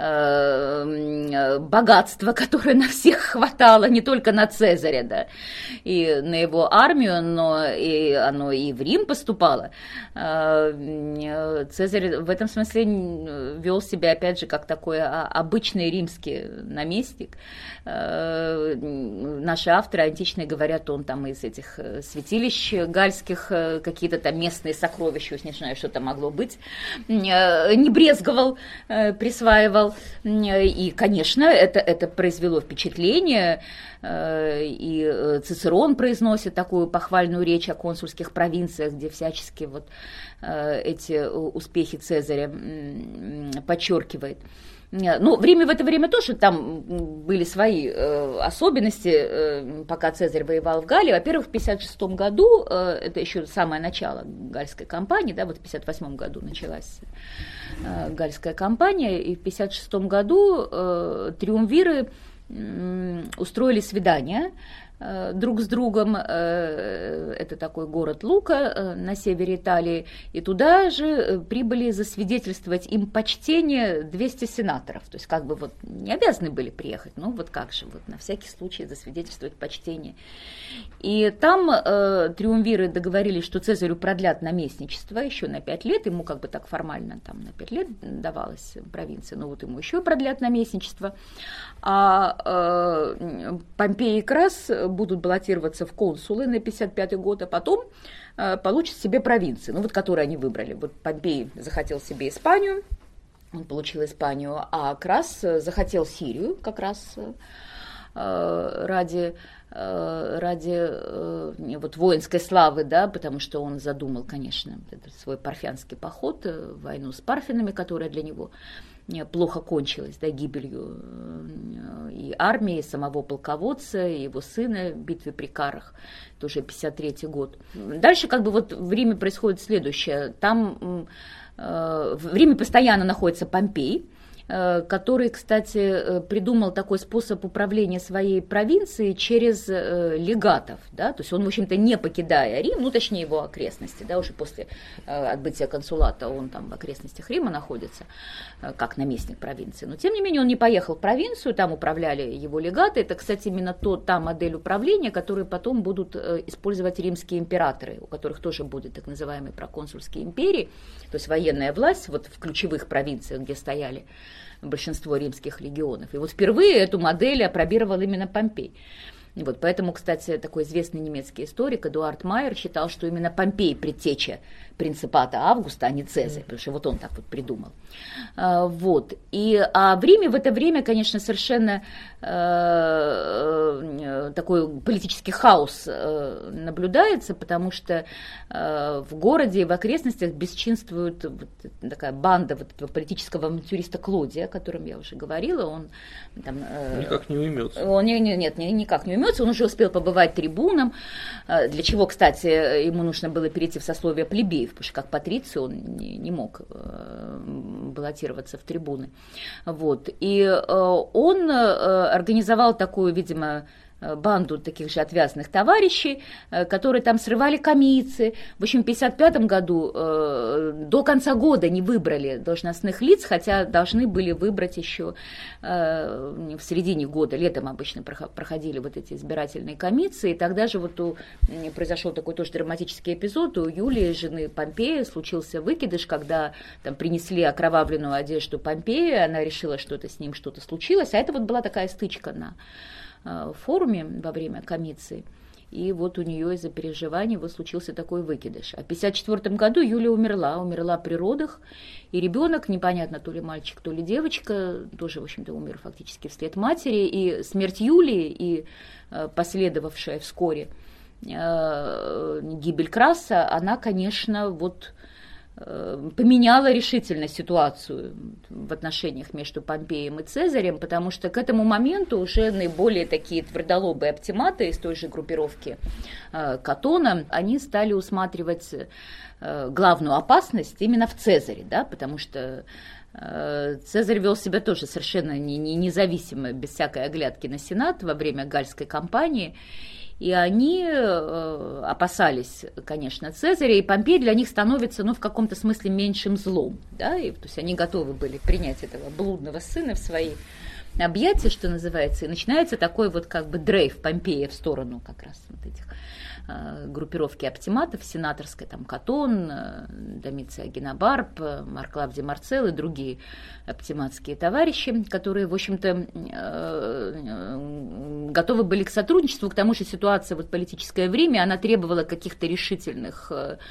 S2: богатство, которое на всех хватало, не только на Цезаря, да, и на его армию, но и оно и в Рим поступало. Цезарь в этом смысле вел себя, опять же, как такой обычный римский наместник. Наши авторы античные говорят, он там из этих святилищ гальских какие-то там местные сокровища, не знаю, что там могло быть, не брезговал, присваивал. И, конечно, это произвело впечатление, и Цицерон произносит такую похвальную речь о консульских провинциях, где всячески вот эти успехи Цезаря подчеркивает. Ну, в Риме в это время тоже там были свои особенности, пока Цезарь воевал в Галлии. Во-первых, в 56 году, это еще самое начало Гальской кампании, да, вот в 58 году началась Гальская кампания, и в 56 году триумвиры устроили свидания друг с другом, это такой город Лука на севере Италии, и туда же прибыли засвидетельствовать им почтение 200 сенаторов, то есть как бы вот не обязаны были приехать, ну вот как же, вот на всякий случай засвидетельствовать почтение. И там триумвиры договорились, что Цезарю продлят наместничество еще на 5 лет, ему как бы так формально там на 5 лет давалась провинция, но вот ему еще продлят наместничество, а Помпей и Крас будут баллотироваться в консулы на 55-й год, а потом получат себе провинции, ну вот которые они выбрали. Вот Помпей захотел себе Испанию, он получил Испанию, а Крас захотел Сирию как раз ради вот воинской славы, да, потому что он задумал, конечно, свой парфянский поход, войну с парфянами, которая для него плохо кончилась, да, гибелью и армии, и самого полководца, и его сына в битве при Карах, тоже 53-й год. Дальше как бы вот в Риме происходит следующее. Там в Риме постоянно находится Помпей, который, кстати, придумал такой способ управления своей провинцией через легатов, да, то есть он, в общем-то, не покидая Рим, ну, точнее, его окрестности, да, уже после отбытия консулата он там в окрестностях Рима находится, как наместник провинции, но, тем не менее, он не поехал в провинцию, там управляли его легаты, это, кстати, именно та модель управления, которую потом будут использовать римские императоры, у которых тоже будет так называемые проконсульские империи, то есть военная власть вот в ключевых провинциях, где стояли большинство римских легионов. И вот впервые эту модель опробировал именно Помпей. И вот поэтому, кстати, такой известный немецкий историк Эдуард Майер считал, что именно Помпей предтеча принципата Августа, а не Цезарь, потому что вот он так вот придумал. Вот. А в Риме в это время, конечно, совершенно такой политический хаос наблюдается, потому что в городе и в окрестностях бесчинствует вот такая банда вот этого политического авантюриста Клодия, о котором я уже говорила. Он там,
S1: никак не уймется.
S2: Он никак не уймется. Он уже успел побывать трибуном, для чего, кстати, ему нужно было перейти в сословие плебеев, потому что как патриций он не мог баллотироваться в трибуны. Вот. И он организовал такую, видимо, банду таких же отвязных товарищей, которые там срывали комиции. В общем, в 1955 году до конца года не выбрали должностных лиц, хотя должны были выбрать еще в середине года, летом обычно проходили вот эти избирательные комиции, и тогда же вот произошел такой тоже драматический эпизод, у Юлии, жены Помпея, случился выкидыш, когда там принесли окровавленную одежду Помпея, она решила, что это с ним что-то случилось, а это вот была такая стычка на форуме во время комиции, и вот у нее из-за переживаний вот случился такой выкидыш. А в 1954 году Юлия умерла при родах, и ребенок, непонятно, то ли мальчик, то ли девочка, тоже, в общем-то, умер фактически вслед матери, и смерть Юлии и последовавшая вскоре гибель Краса, она, конечно, вот поменяла решительно ситуацию в отношениях между Помпеем и Цезарем, потому что к этому моменту уже наиболее такие твердолобые оптиматы из той же группировки Катона, они стали усматривать главную опасность именно в Цезаре, да, потому что Цезарь вел себя тоже совершенно независимо, без всякой оглядки на Сенат во время Гальской кампании. И они опасались, конечно, Цезаря, и Помпей для них становится, ну, в каком-то смысле меньшим злом, да, и, то есть они готовы были принять этого блудного сына в свои объятия, что называется, и начинается такой вот как бы дрейф Помпея в сторону как раз вот этих группировки оптиматов, сенаторской, там Катон, Домиций Агенобарб, Марк Клавдий Марцел и другие оптиматские товарищи, которые, в общем-то, готовы были к сотрудничеству. К тому же ситуация, вот политическое время, она требовала каких-то решительных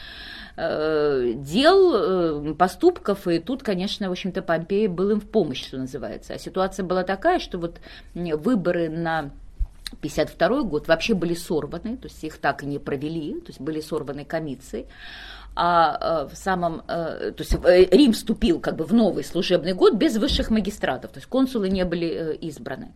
S2: дел, поступков, и тут, конечно, в общем-то, Помпей был им в помощь, что называется. А ситуация была такая, что вот выборы на 1952 год вообще были сорваны, то есть их так и не провели, то есть были сорваны комиции. То есть Рим вступил как бы в новый служебный год без высших магистратов, то есть консулы не были избраны.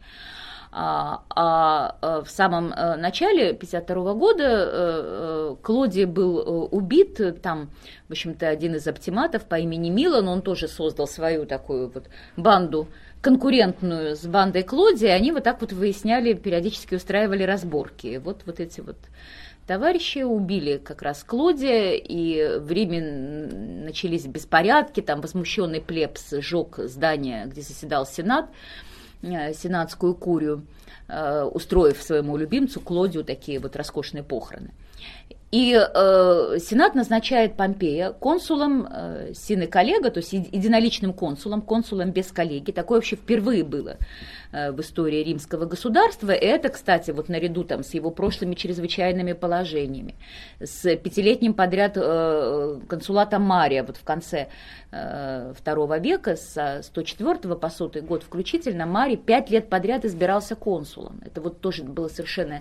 S2: В самом начале 1952 года Клодий был убит, там, в общем-то, один из оптиматов по имени Милан, он тоже создал свою такую вот банду конкурентную с бандой Клодия, они вот так вот выясняли, периодически устраивали разборки. Вот эти вот товарищи убили как раз Клодия, и в Риме начались беспорядки, там возмущенный плебс сжег здание, где заседал Сенат, сенатскую курию, устроив своему любимцу Клодию такие вот роскошные похороны. И Сенат назначает Помпея консулом sine collega, то есть единоличным консулом без коллеги. Такое вообще впервые было в истории римского государства. И это, кстати, вот наряду там с его прошлыми чрезвычайными положениями, с 5-летним подряд консулатом Мария вот в конце II века, с 104 по 100 год включительно, Марий 5 лет подряд избирался консулом. Это вот тоже было совершенно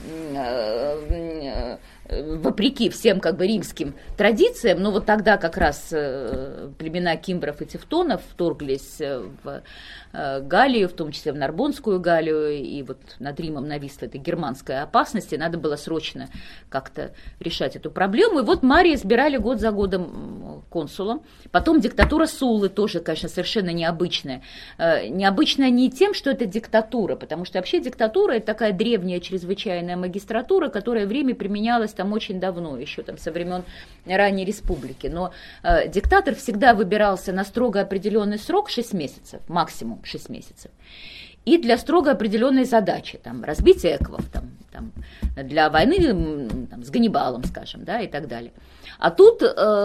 S2: вопреки всем как бы римским традициям, но вот тогда как раз племена кимбров и тевтонов вторглись в Галлию, в том числе в Нарбонскую Галлию, и вот над Римом нависла эта германская опасность, и надо было срочно как-то решать эту проблему. И вот Мария избирали год за годом консулом. Потом диктатура Суллы тоже, конечно, совершенно необычная. Необычная не тем, что это диктатура, потому что вообще диктатура – это такая древняя чрезвычайная магистратура, которая в Риме применялась там очень давно, еще там со времен ранней республики. Но диктатор всегда выбирался на строго определенный срок, 6 месяцев, максимум 6 месяцев. И для строго определенной задачи, там, разбития эквов, там, для войны там, с Ганнибалом, скажем, да, и так далее. А тут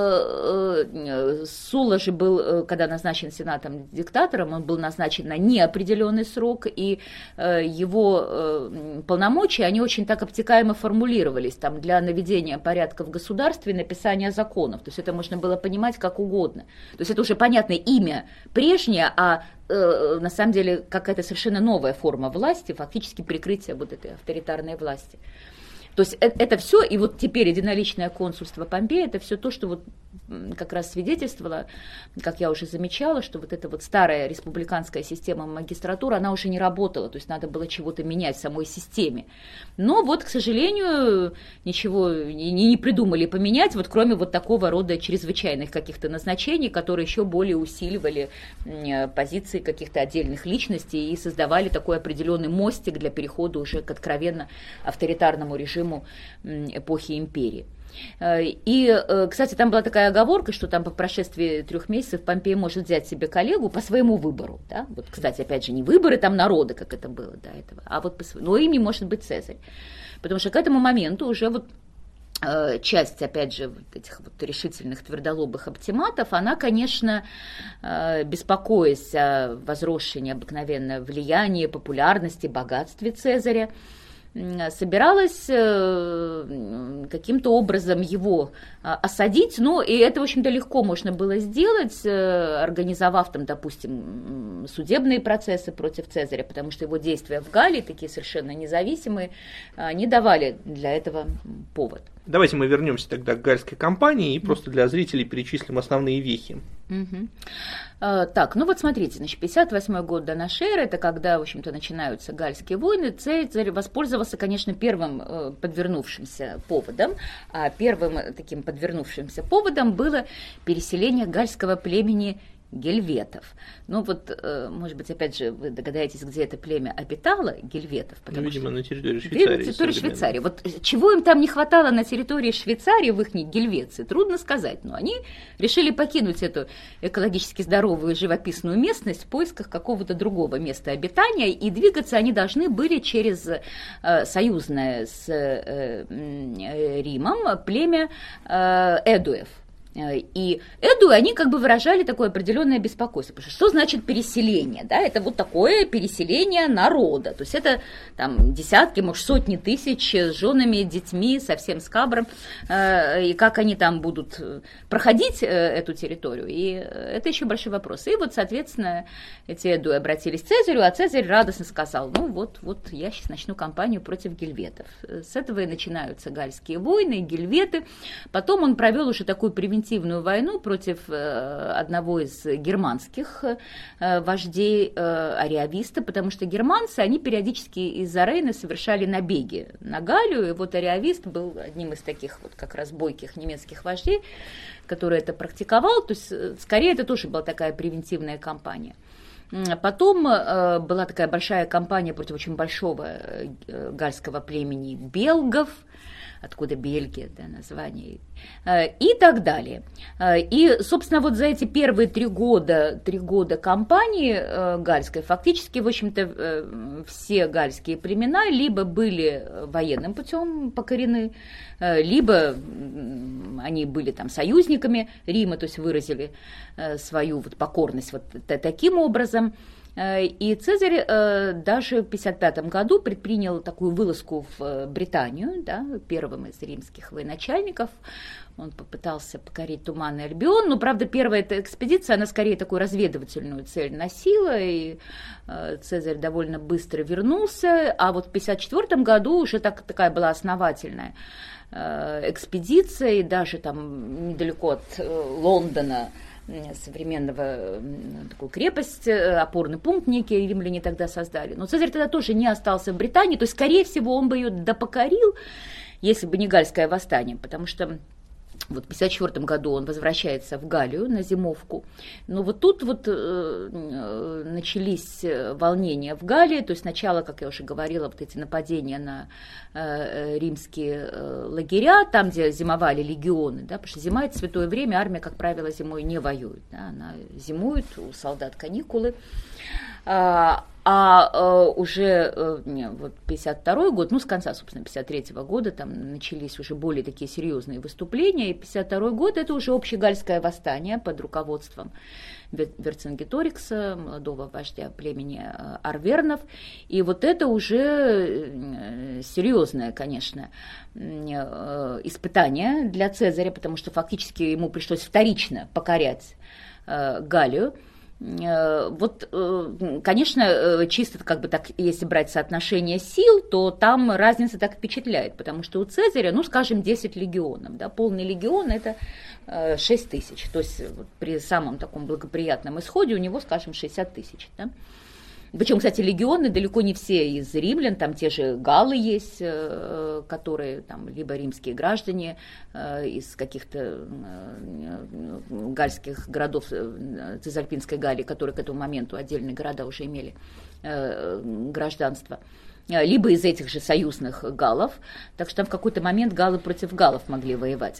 S2: Сулла же был, когда назначен сенатом диктатором, он был назначен на неопределенный срок, и его полномочия, они очень так обтекаемо формулировались, там, для наведения порядка в государстве и написания законов. То есть это можно было понимать как угодно. То есть это уже понятное имя прежнее, а на самом деле какая-то совершенно новая форма власти, фактически прикрытие вот этой авторитарной власти. То есть это все, и вот теперь единоличное консульство Помпея, это все то, что вот как раз свидетельствовало, как я уже замечала, что вот эта вот старая республиканская система магистратуры, она уже не работала, то есть надо было чего-то менять в самой системе. Но вот, к сожалению, ничего не придумали поменять, вот кроме вот такого рода чрезвычайных каких-то назначений, которые еще более усиливали позиции каких-то отдельных личностей и создавали такой определенный мостик для перехода уже к откровенно авторитарному режиму эпохи империи. И, кстати, там была такая оговорка, что там по прошествии 3 месяцев Помпей может взять себе коллегу по своему выбору. Да? Вот, кстати, опять же, не выборы там народа, как это было до этого, а вот но ими может быть Цезарь. Потому что к этому моменту уже вот часть, опять же, вот этих вот решительных твердолобых оптиматов, она, конечно, беспокоясь о возросшей необыкновенно влиянии, популярности, богатстве Цезаря, собиралась каким-то образом его осадить, но и это, в общем-то, легко можно было сделать, организовав там, допустим, судебные процессы против Цезаря, потому что его действия в Галлии, такие совершенно независимые, не давали для этого повод.
S1: Давайте мы вернемся тогда к гальской кампании и просто для зрителей перечислим основные вехи.
S2: Угу. Так, ну вот смотрите, значит, 58 год до нашей эры, это когда, в общем-то, начинаются гальские войны. Цезарь воспользовался, конечно, первым подвернувшимся поводом, а первым таким подвернувшимся поводом было переселение гальского племени гельветов. Ну вот, может быть, опять же, вы догадаетесь, где это племя обитало, гельветов.
S1: Видимо, на территории Швейцарии.
S2: На территории Швейцарии. Вот чего им там не хватало на территории Швейцарии, в их Гельвеции, трудно сказать. Но они решили покинуть эту экологически здоровую и живописную местность в поисках какого-то другого места обитания, и двигаться они должны были через союзное с Римом племя эдуев. И эдуи, они как бы выражали такое определенное беспокойство. Потому что значит переселение? Да? Это вот такое переселение народа. То есть это там десятки, может, сотни тысяч с женами, детьми, совсем с кабром. И как они там будут проходить эту территорию? И это еще большой вопрос. И вот, соответственно, эти эдуи обратились к Цезарю, а Цезарь радостно сказал: ну вот я сейчас начну кампанию против гельветов. С этого и начинаются гальские войны, гельветы. Потом он провел уже такую превентивную войну против одного из германских вождей ариависта, потому что германцы, они периодически из-за Рейна совершали набеги на Галлию, и вот ариавист был одним из таких вот как раз бойких немецких вождей, который это практиковал, то есть скорее это тоже была такая превентивная кампания. Потом была такая большая кампания против очень большого гальского племени белгов, откуда Бельгия, да, название, и так далее. И, собственно, вот за эти первые 3 года кампании гальской, фактически, в общем-то, все гальские племена либо были военным путем покорены, либо они были там союзниками Рима, то есть выразили свою вот покорность вот таким образом. И Цезарь даже в 1955 году предпринял такую вылазку в Британию, да, первым из римских военачальников. Он попытался покорить Туманный Альбион, но, правда, первая эта экспедиция, она скорее такую разведывательную цель носила, и Цезарь довольно быстро вернулся, а вот в 1954 году уже такая была основательная экспедиция, и даже там недалеко от Лондона, современного, такую крепость, опорный пункт некий римляне тогда создали. Но Цезарь тогда тоже не остался в Британии, то есть, скорее всего, он бы ее допокорил, если бы не Гальское восстание, потому что вот в 1954 году он возвращается в Галлию на зимовку, но вот тут вот начались волнения в Галлии, то есть сначала, как я уже говорила, вот эти нападения на римские лагеря, там, где зимовали легионы, да, потому что зима – это святое время, армия, как правило, зимой не воюет, да, она зимует, у солдат каникулы. Уже вот 52 год, ну, с конца, собственно, 53 года, там начались уже более такие серьезные выступления, и 52 год – это уже общегальское восстание под руководством Верцингеторикса, молодого вождя племени Арвернов, и вот это уже серьезное, конечно, испытание для Цезаря, потому что фактически ему пришлось вторично покорять Галлию. Вот, конечно, чисто как бы так, если брать соотношение сил, то там разница так впечатляет, потому что у Цезаря, ну, скажем, 10 легионов, да, полный легион – это 6 тысяч, то есть вот при самом таком благоприятном исходе у него, скажем, 60 тысяч, да. Причем, кстати, легионы далеко не все из римлян, там те же галлы есть, которые там либо римские граждане из каких-то гальских городов Цезальпинской Галлии, которые к этому моменту отдельные города уже имели гражданство, либо из этих же союзных галлов, так что там в какой-то момент галлы против галлов могли воевать.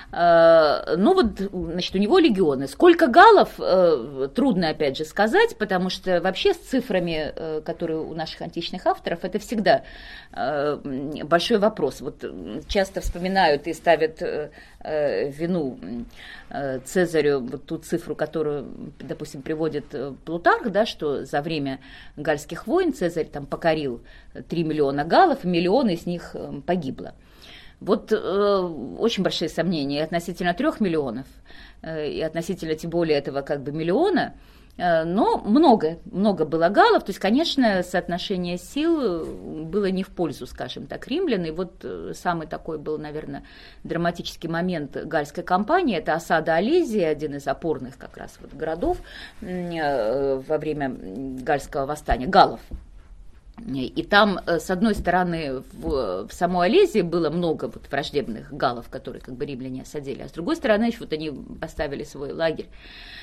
S2: Ну вот, значит, у него легионы. Сколько галлов, трудно опять же сказать, потому что вообще с цифрами, которые у наших античных авторов, это всегда большой вопрос. Вот часто вспоминают и ставят вину Цезарю вот ту цифру, которую, допустим, приводит Плутарх, да, что за время гальских войн Цезарь там покорил 3 миллиона галлов, и миллион из них погибло. Вот очень большие сомнения относительно 3 миллионов, и относительно тем более этого как бы миллиона, но много было галлов, то есть, конечно, соотношение сил было не в пользу, скажем так, римлян, и вот самый такой был, наверное, драматический момент гальской кампании, это осада Олезии, один из опорных как раз вот городов во время гальского восстания, галлов. И там, с одной стороны, в самой Олезии было много вот враждебных галлов, которые как бы римляне осадили, а с другой стороны, еще вот они поставили свой лагерь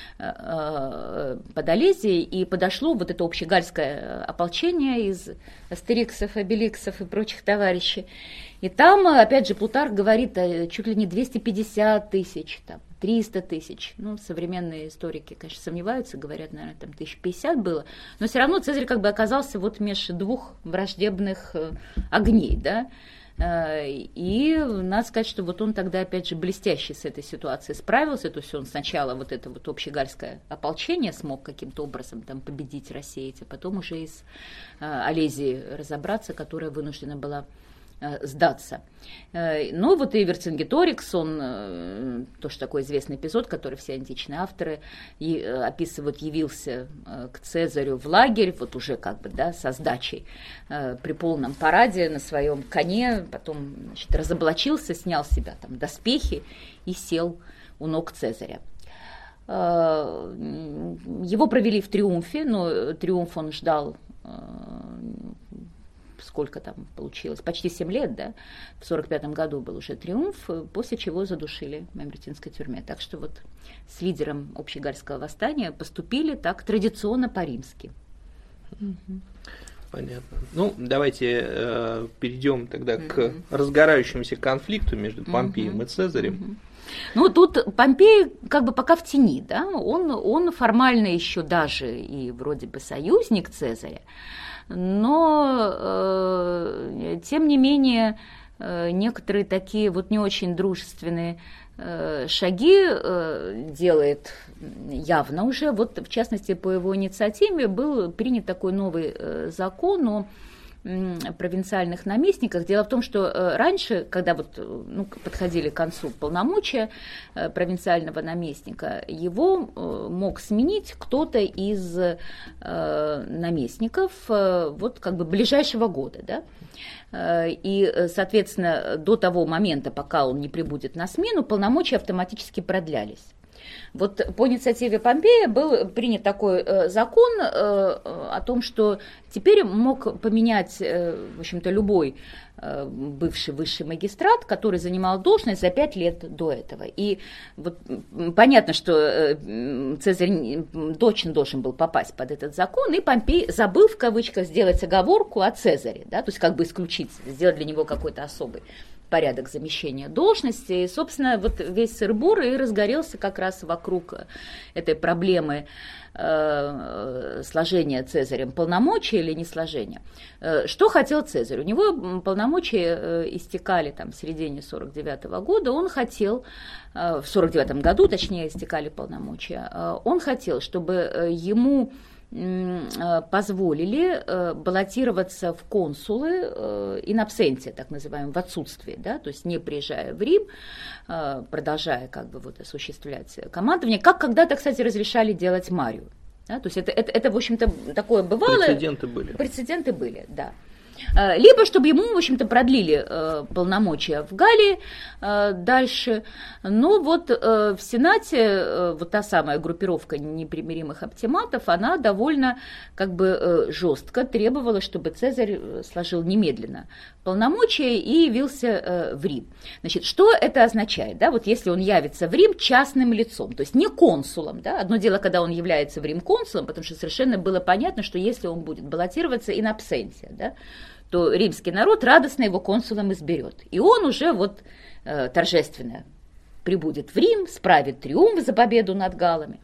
S2: под Олезией, и подошло вот это общегальское ополчение из астериксов, обеликсов и прочих товарищей. И там, опять же, Плутарх говорит, чуть ли не 250 тысяч, там, 300 тысяч. Ну, современные историки, конечно, сомневаются, говорят, наверное, там 1050 было. Но все равно Цезарь как бы оказался вот между двух враждебных огней, да. И надо сказать, что вот он тогда, опять же, блестяще с этой ситуацией справился. То есть он сначала вот это вот общегальское ополчение смог каким-то образом там победить, рассеять, а потом уже из Олезии разобраться, которая вынуждена была сдаться. Ну вот и Верцингеторикс, он тоже такой известный эпизод, который все античные авторы описывают, явился к Цезарю в лагерь, вот уже как бы, да, со сдачей, при полном параде на своем коне, потом, значит, разоблачился, снял с себя там доспехи и сел у ног Цезаря. Его провели в триумфе, но триумф он ждал, сколько там получилось, почти 7 лет, да, в 45-м году был уже триумф, после чего задушили в Мамертинской тюрьме. Так что вот с лидером общегальского восстания поступили так традиционно по-римски.
S1: Понятно. Ну, давайте перейдем тогда к разгорающемуся конфликту между Помпеем и Цезарем.
S2: Ну, тут Помпей как бы пока в тени, да, он формально еще даже и вроде бы союзник Цезаря, но, тем не менее, некоторые такие вот не очень дружественные шаги делает явно уже. Вот, в частности, по его инициативе был принят такой новый закон о провинциальных наместниках. Дело в том, что раньше, когда вот, подходили к концу полномочия провинциального наместника, его мог сменить кто-то из наместников вот как бы ближайшего года, да? И, соответственно, до того момента, пока он не прибудет на смену, полномочия автоматически продлялись. Вот по инициативе Помпея был принят такой закон о том, что теперь мог поменять, в общем-то, любой бывший высший магистрат, который занимал должность за 5 лет до этого. И вот понятно, что Цезарь точно должен был попасть под этот закон, и Помпей забыл, в кавычках, сделать оговорку о Цезаре, да, то есть как бы исключить, сделать для него какой-то особый порядок замещения должности. И, собственно, вот весь сыр-бор и разгорелся как раз вокруг этой проблемы сложения Цезарем полномочий или не сложения. Что хотел Цезарь? У него полномочия истекали там, в середине 49-го года. Он хотел, в 49-м году, точнее, истекали полномочия. Он хотел, чтобы ему позволили баллотироваться в консулы in absentia, так называемым, в отсутствии, да, то есть не приезжая в Рим, продолжая как бы вот осуществлять командование, как когда-то, кстати, разрешали делать Марию. Да, то есть это, в общем-то, такое бывало. Прецеденты были, да. Либо, чтобы ему, в общем-то, продлили полномочия в Галлии дальше. Но вот в Сенате вот та самая группировка непримиримых оптиматов, она довольно как бы жестко требовала, чтобы Цезарь сложил немедленно полномочия и явился в Рим. Значит, что это означает? Да? Вот если он явится в Рим частным лицом, то есть не консулом. Да? Одно дело, когда он является в Рим консулом, потому что совершенно было понятно, что если он будет баллотироваться in absentia, да, то римский народ радостно его консулом изберет. И он уже вот торжественно прибудет в Рим, справит триумф за победу над галлами,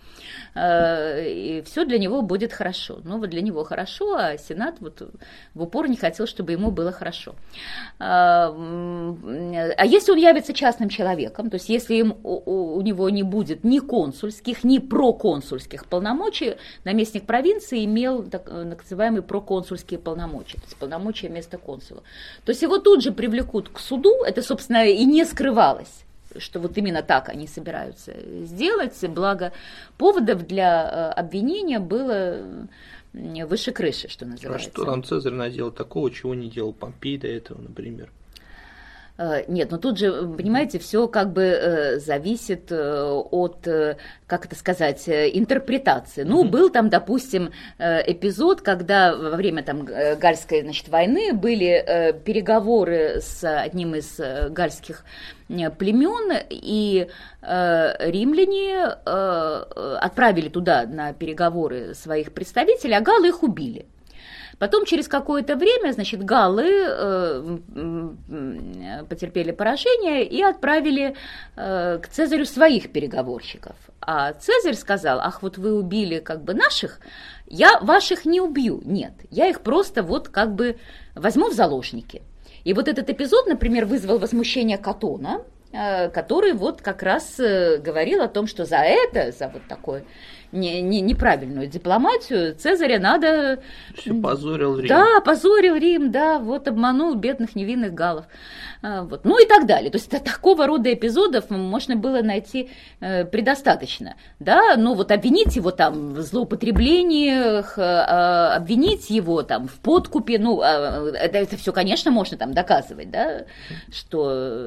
S2: и все для него будет хорошо. Ну, вот для него хорошо, а Сенат вот в упор не хотел, чтобы ему было хорошо. А если он явится частным человеком, то есть если у него не будет ни консульских, ни проконсульских полномочий, наместник провинции имел так называемые проконсульские полномочия, то есть полномочия вместо консула. То есть его тут же привлекут к суду, это, собственно, и не скрывалось, что вот именно так они собираются сделать, благо поводов для обвинения было выше крыши, что называется.
S1: А что там Цезарь наделал такого, чего не делал Помпей до этого, например?
S2: Нет, но тут же, понимаете, все как бы зависит от, как это сказать, интерпретации. Ну, был там, допустим, эпизод, когда во время там Гальской, значит, войны были переговоры с одним из гальских племен, и римляне отправили туда на переговоры своих представителей, а галлы их убили. Потом через какое-то время, значит, галлы потерпели поражение и отправили к Цезарю своих переговорщиков. А Цезарь сказал: ах, вот вы убили как бы наших, я ваших не убью. Нет, я их просто вот как бы возьму в заложники. И вот этот эпизод, например, вызвал возмущение Катона, который вот как раз говорил о том, что за вот такое неправильную дипломатию Цезаря надо...
S1: Все позорил Рим.
S2: Да, позорил Рим, да, вот обманул бедных невинных галлов. Вот. Ну и так далее. То есть такого рода эпизодов можно было найти предостаточно. Да? Ну вот обвинить его там в злоупотреблениях, обвинить его там в подкупе, ну это все, конечно, можно там доказывать, да, что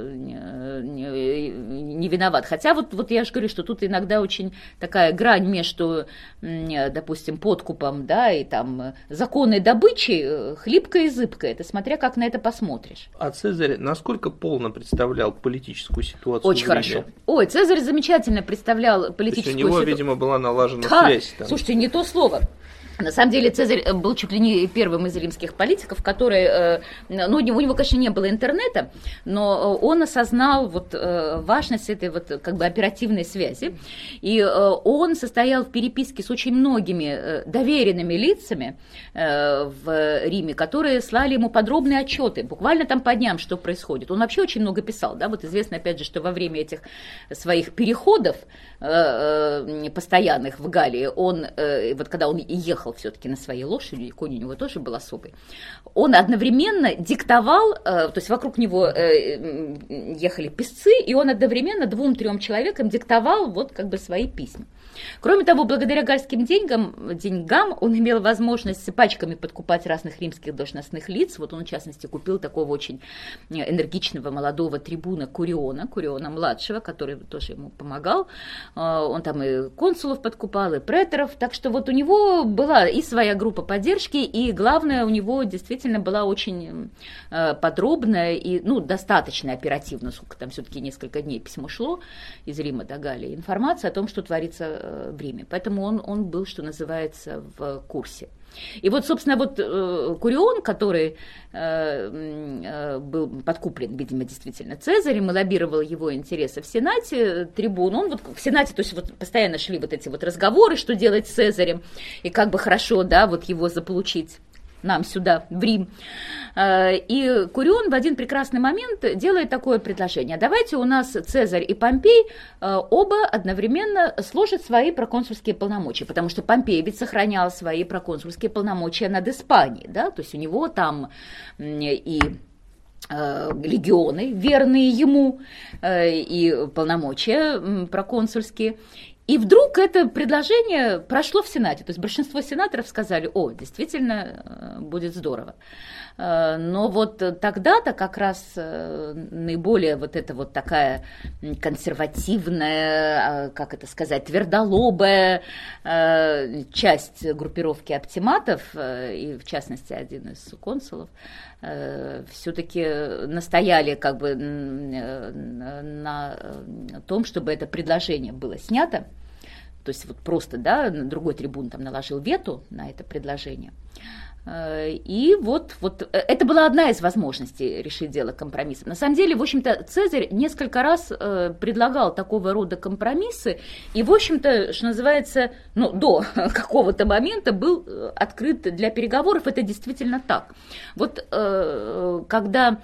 S2: не виноват. Хотя вот я же говорю, что тут иногда очень такая грань между, допустим, подкупом, да, и там законной добычей хлипкая и зыбкая. Это смотря как на это посмотришь.
S1: А Цезарь насколько полно представлял политическую ситуацию?
S2: Очень хорошо. Ой, Цезарь замечательно представлял политическую
S1: ситуацию. У него, видимо, была налажена связь. Там.
S2: Слушайте, не то слово. На самом деле Цезарь был чуть ли не первым из римских политиков, который, ну, у него, конечно, не было интернета, но он осознал вот важность этой вот как бы оперативной связи, и он состоял в переписке с очень многими доверенными лицами в Риме, которые слали ему подробные отчеты, буквально там по дням, что происходит. Он вообще очень много писал, да, вот известно, опять же, что во время этих своих переходов постоянных в Галлии, он, вот когда он ехал все-таки на своей лошади, конь у него тоже был особый, он одновременно диктовал, то есть вокруг него ехали писцы, и он одновременно 2-3 человекам диктовал вот как бы свои письма. Кроме того, благодаря гальским деньгам он имел возможность пачками подкупать разных римских должностных лиц. Вот он, в частности, купил такого очень энергичного молодого трибуна Куриона-младшего, который тоже ему помогал. Он там и консулов подкупал, и преторов. Так что вот у него была и своя группа поддержки, и, главное, у него действительно была очень подробная и, ну, достаточно оперативно, сколько там все-таки несколько дней письмо шло из Рима до Галлии, информация о том, что творится в Риме. Поэтому он был, что называется, в курсе. И вот, собственно, вот Курион, который был подкуплен, видимо, действительно Цезарем и лоббировал его интересы в Сенате, трибун, он вот в Сенате, то есть вот постоянно шли вот эти вот разговоры, что делать с Цезарем, и как бы хорошо, да, вот его заполучить нам сюда, в Рим. И Курион в один прекрасный момент делает такое предложение: давайте у нас Цезарь и Помпей оба одновременно сложат свои проконсульские полномочия, потому что Помпей ведь сохранял свои проконсульские полномочия над Испанией, да, то есть у него там и легионы, верные ему, и полномочия проконсульские. И вдруг это предложение прошло в Сенате, то есть большинство сенаторов сказали: о, действительно, будет здорово. Но вот тогда-то как раз наиболее вот эта вот такая консервативная, как это сказать, твердолобая часть группировки оптиматов, и в частности один из консулов, все-таки настояли как бы на том, чтобы это предложение было снято. То есть вот просто, да, другой трибун там наложил вето на это предложение. И вот это была одна из возможностей решить дело компромиссом. На самом деле, в общем-то, Цезарь несколько раз предлагал такого рода компромиссы, и, в общем-то, что называется, ну, до какого-то момента был открыт для переговоров. Это действительно так. Вот когда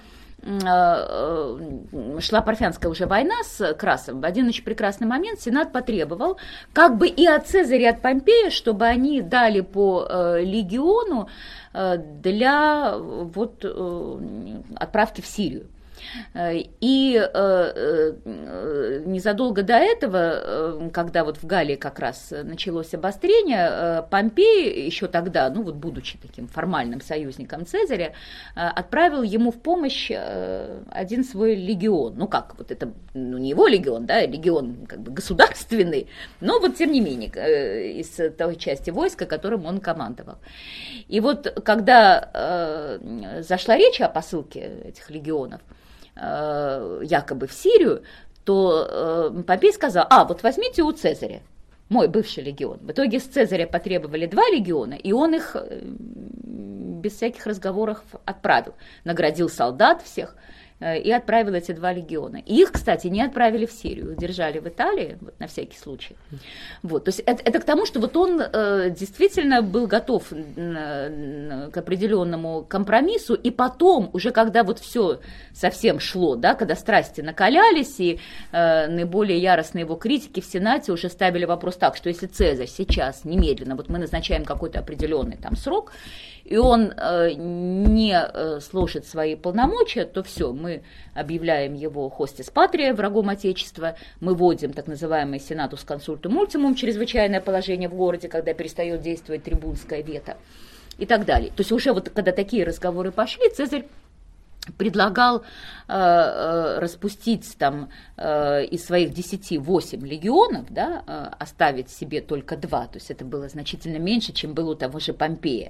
S2: шла Парфянская уже война с Красом, в один очень прекрасный момент Сенат потребовал как бы и от Цезаря, и от Помпея, чтобы они дали по легиону для вот отправки в Сирию. И незадолго до этого, когда вот в Галлии как раз началось обострение, Помпей еще тогда, ну вот будучи таким формальным союзником Цезаря, отправил ему в помощь один свой легион. Ну как, вот это ну, не его легион, да, легион как бы государственный, но вот тем не менее из той части войска, которым он командовал. И вот когда зашла речь о посылке этих легионов, якобы в Сирию, то Помпей сказал: вот возьмите у Цезаря мой бывший легион. В итоге с Цезаря потребовали 2 легиона, и он их без всяких разговоров отправил. Наградил солдат всех и отправил эти 2 легиона. И их, кстати, не отправили в Сирию, держали в Италии, вот, на всякий случай. Вот, то есть это к тому, что вот он действительно был готов к определенному компромиссу, и потом, уже когда вот все совсем шло, да, когда страсти накалялись, и наиболее яростные его критики в Сенате уже ставили вопрос так, что если Цезарь сейчас немедленно, вот мы назначаем какой-то определенный там срок, и он не сложит свои полномочия, то все, мы объявляем его хостис патрия, врагом Отечества, мы вводим так называемый сенатус консультум ультимум, чрезвычайное положение в городе, когда перестает действовать трибунское вето и так далее. То есть уже вот когда такие разговоры пошли, Цезарь предлагал распустить там из своих 10 8 легионов, да, оставить себе только 2, то есть это было значительно меньше, чем было у того же Помпея.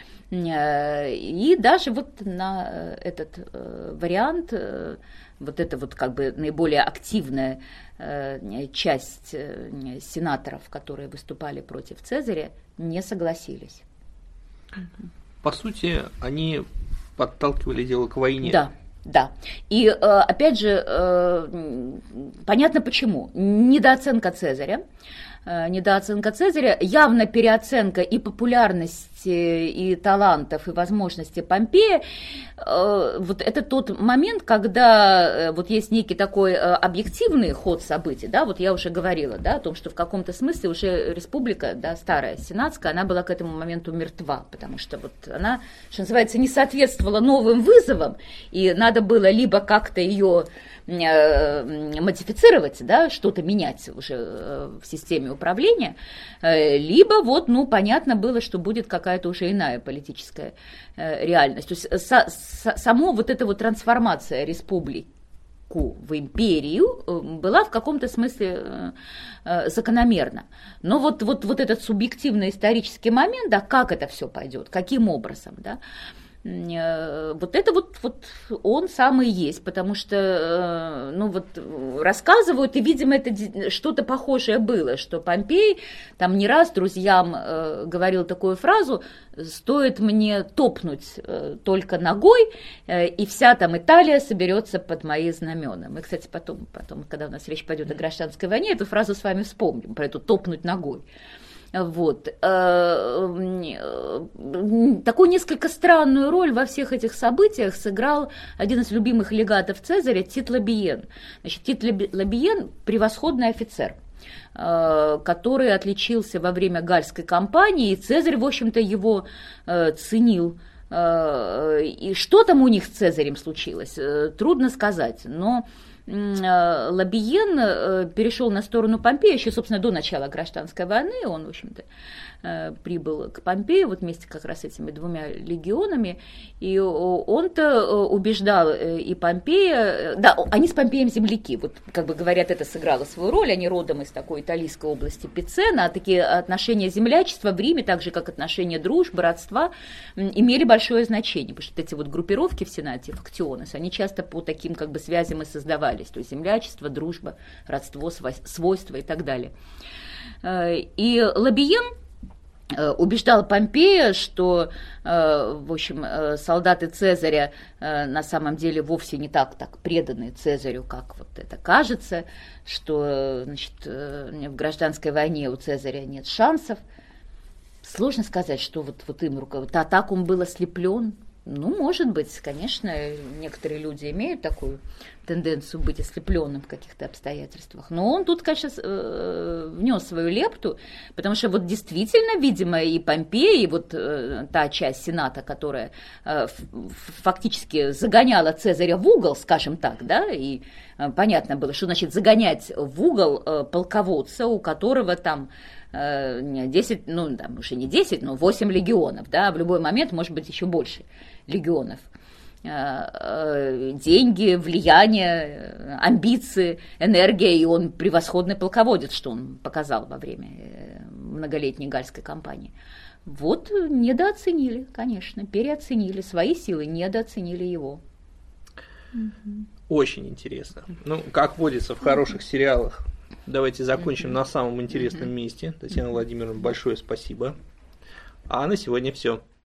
S2: И даже вот на этот вариант, вот эта вот как бы наиболее активная часть сенаторов, которые выступали против Цезаря, не согласились.
S1: По сути, они подталкивали дело к войне.
S2: Да. Да, и опять же, понятно почему. Недооценка Цезаря, явно переоценка и популярности, и талантов, и возможностей Помпея. Вот это тот момент, когда вот есть некий такой объективный ход событий, да, вот я уже говорила, да, о том, что в каком-то смысле уже республика, да, старая, сенатская, она была к этому моменту мертва, потому что вот она, что называется, не соответствовала новым вызовам, и надо было либо как-то ее модифицировать, да, что-то менять уже в системе управления, либо вот, ну, понятно было, что будет какая-то уже иная политическая реальность. То есть само вот эта вот трансформация республики в империю была в каком-то смысле закономерна. Но вот этот субъективный исторический момент, да, как это все пойдет, каким образом, да, вот это вот он самый есть, потому что, ну вот, рассказывают, и, видимо, это что-то похожее было, что Помпей там не раз друзьям говорил такую фразу: стоит мне топнуть только ногой, и вся там Италия соберется под мои знамена. Мы, кстати, потом, когда у нас речь пойдет о гражданской войне, эту фразу с вами вспомним, про эту топнуть ногой. Вот. Такую несколько странную роль во всех этих событиях сыграл один из любимых легатов Цезаря, Тит Лабиен. Значит, Тит Лабиен – превосходный офицер, который отличился во время Гальской кампании, и Цезарь, в общем-то, его ценил. И что там у них с Цезарем случилось, трудно сказать, но Лабиен перешел на сторону Помпея еще, собственно, до начала гражданской войны. Он, в общем-то, прибыл к Помпею вот вместе как раз с этими 2 легионами, и он-то убеждал и Помпея, да, они с Помпеем земляки, вот как бы говорят, это сыграло свою роль, они родом из такой италийской области Пицена, а такие отношения землячества в Риме, так же как отношения дружбы, родства, имели большое значение, потому что эти вот группировки в Сенате, фактионес, они часто по таким как бы связям и создавались, то есть землячество, дружба, родство, свойства и так далее. И Лабиен убеждал Помпея, что, в общем, солдаты Цезаря на самом деле вовсе не так преданы Цезарю, как вот это кажется, что, значит, в гражданской войне у Цезаря нет шансов. Сложно сказать, что вот им руководил. Так он был ослеплен Ну, может быть, конечно, некоторые люди имеют такую тенденцию быть ослепленным в каких-то обстоятельствах. Но он тут, конечно, внес свою лепту, потому что вот действительно, видимо, и Помпей, и вот та часть Сената, которая фактически загоняла Цезаря в угол, скажем так, да, и понятно было, что значит загонять в угол полководца, у которого там 10, ну, там уже не 10, но 8 легионов, да, в любой момент может быть еще больше легионов. Деньги, влияние, амбиции, энергия, и он превосходный полководец, что он показал во время многолетней гальской кампании. Вот недооценили, конечно, переоценили свои силы, недооценили его.
S1: Очень интересно. Ну, как водится в хороших сериалах, давайте закончим на самом интересном месте. Татьяна Владимировна, большое спасибо. А на сегодня все.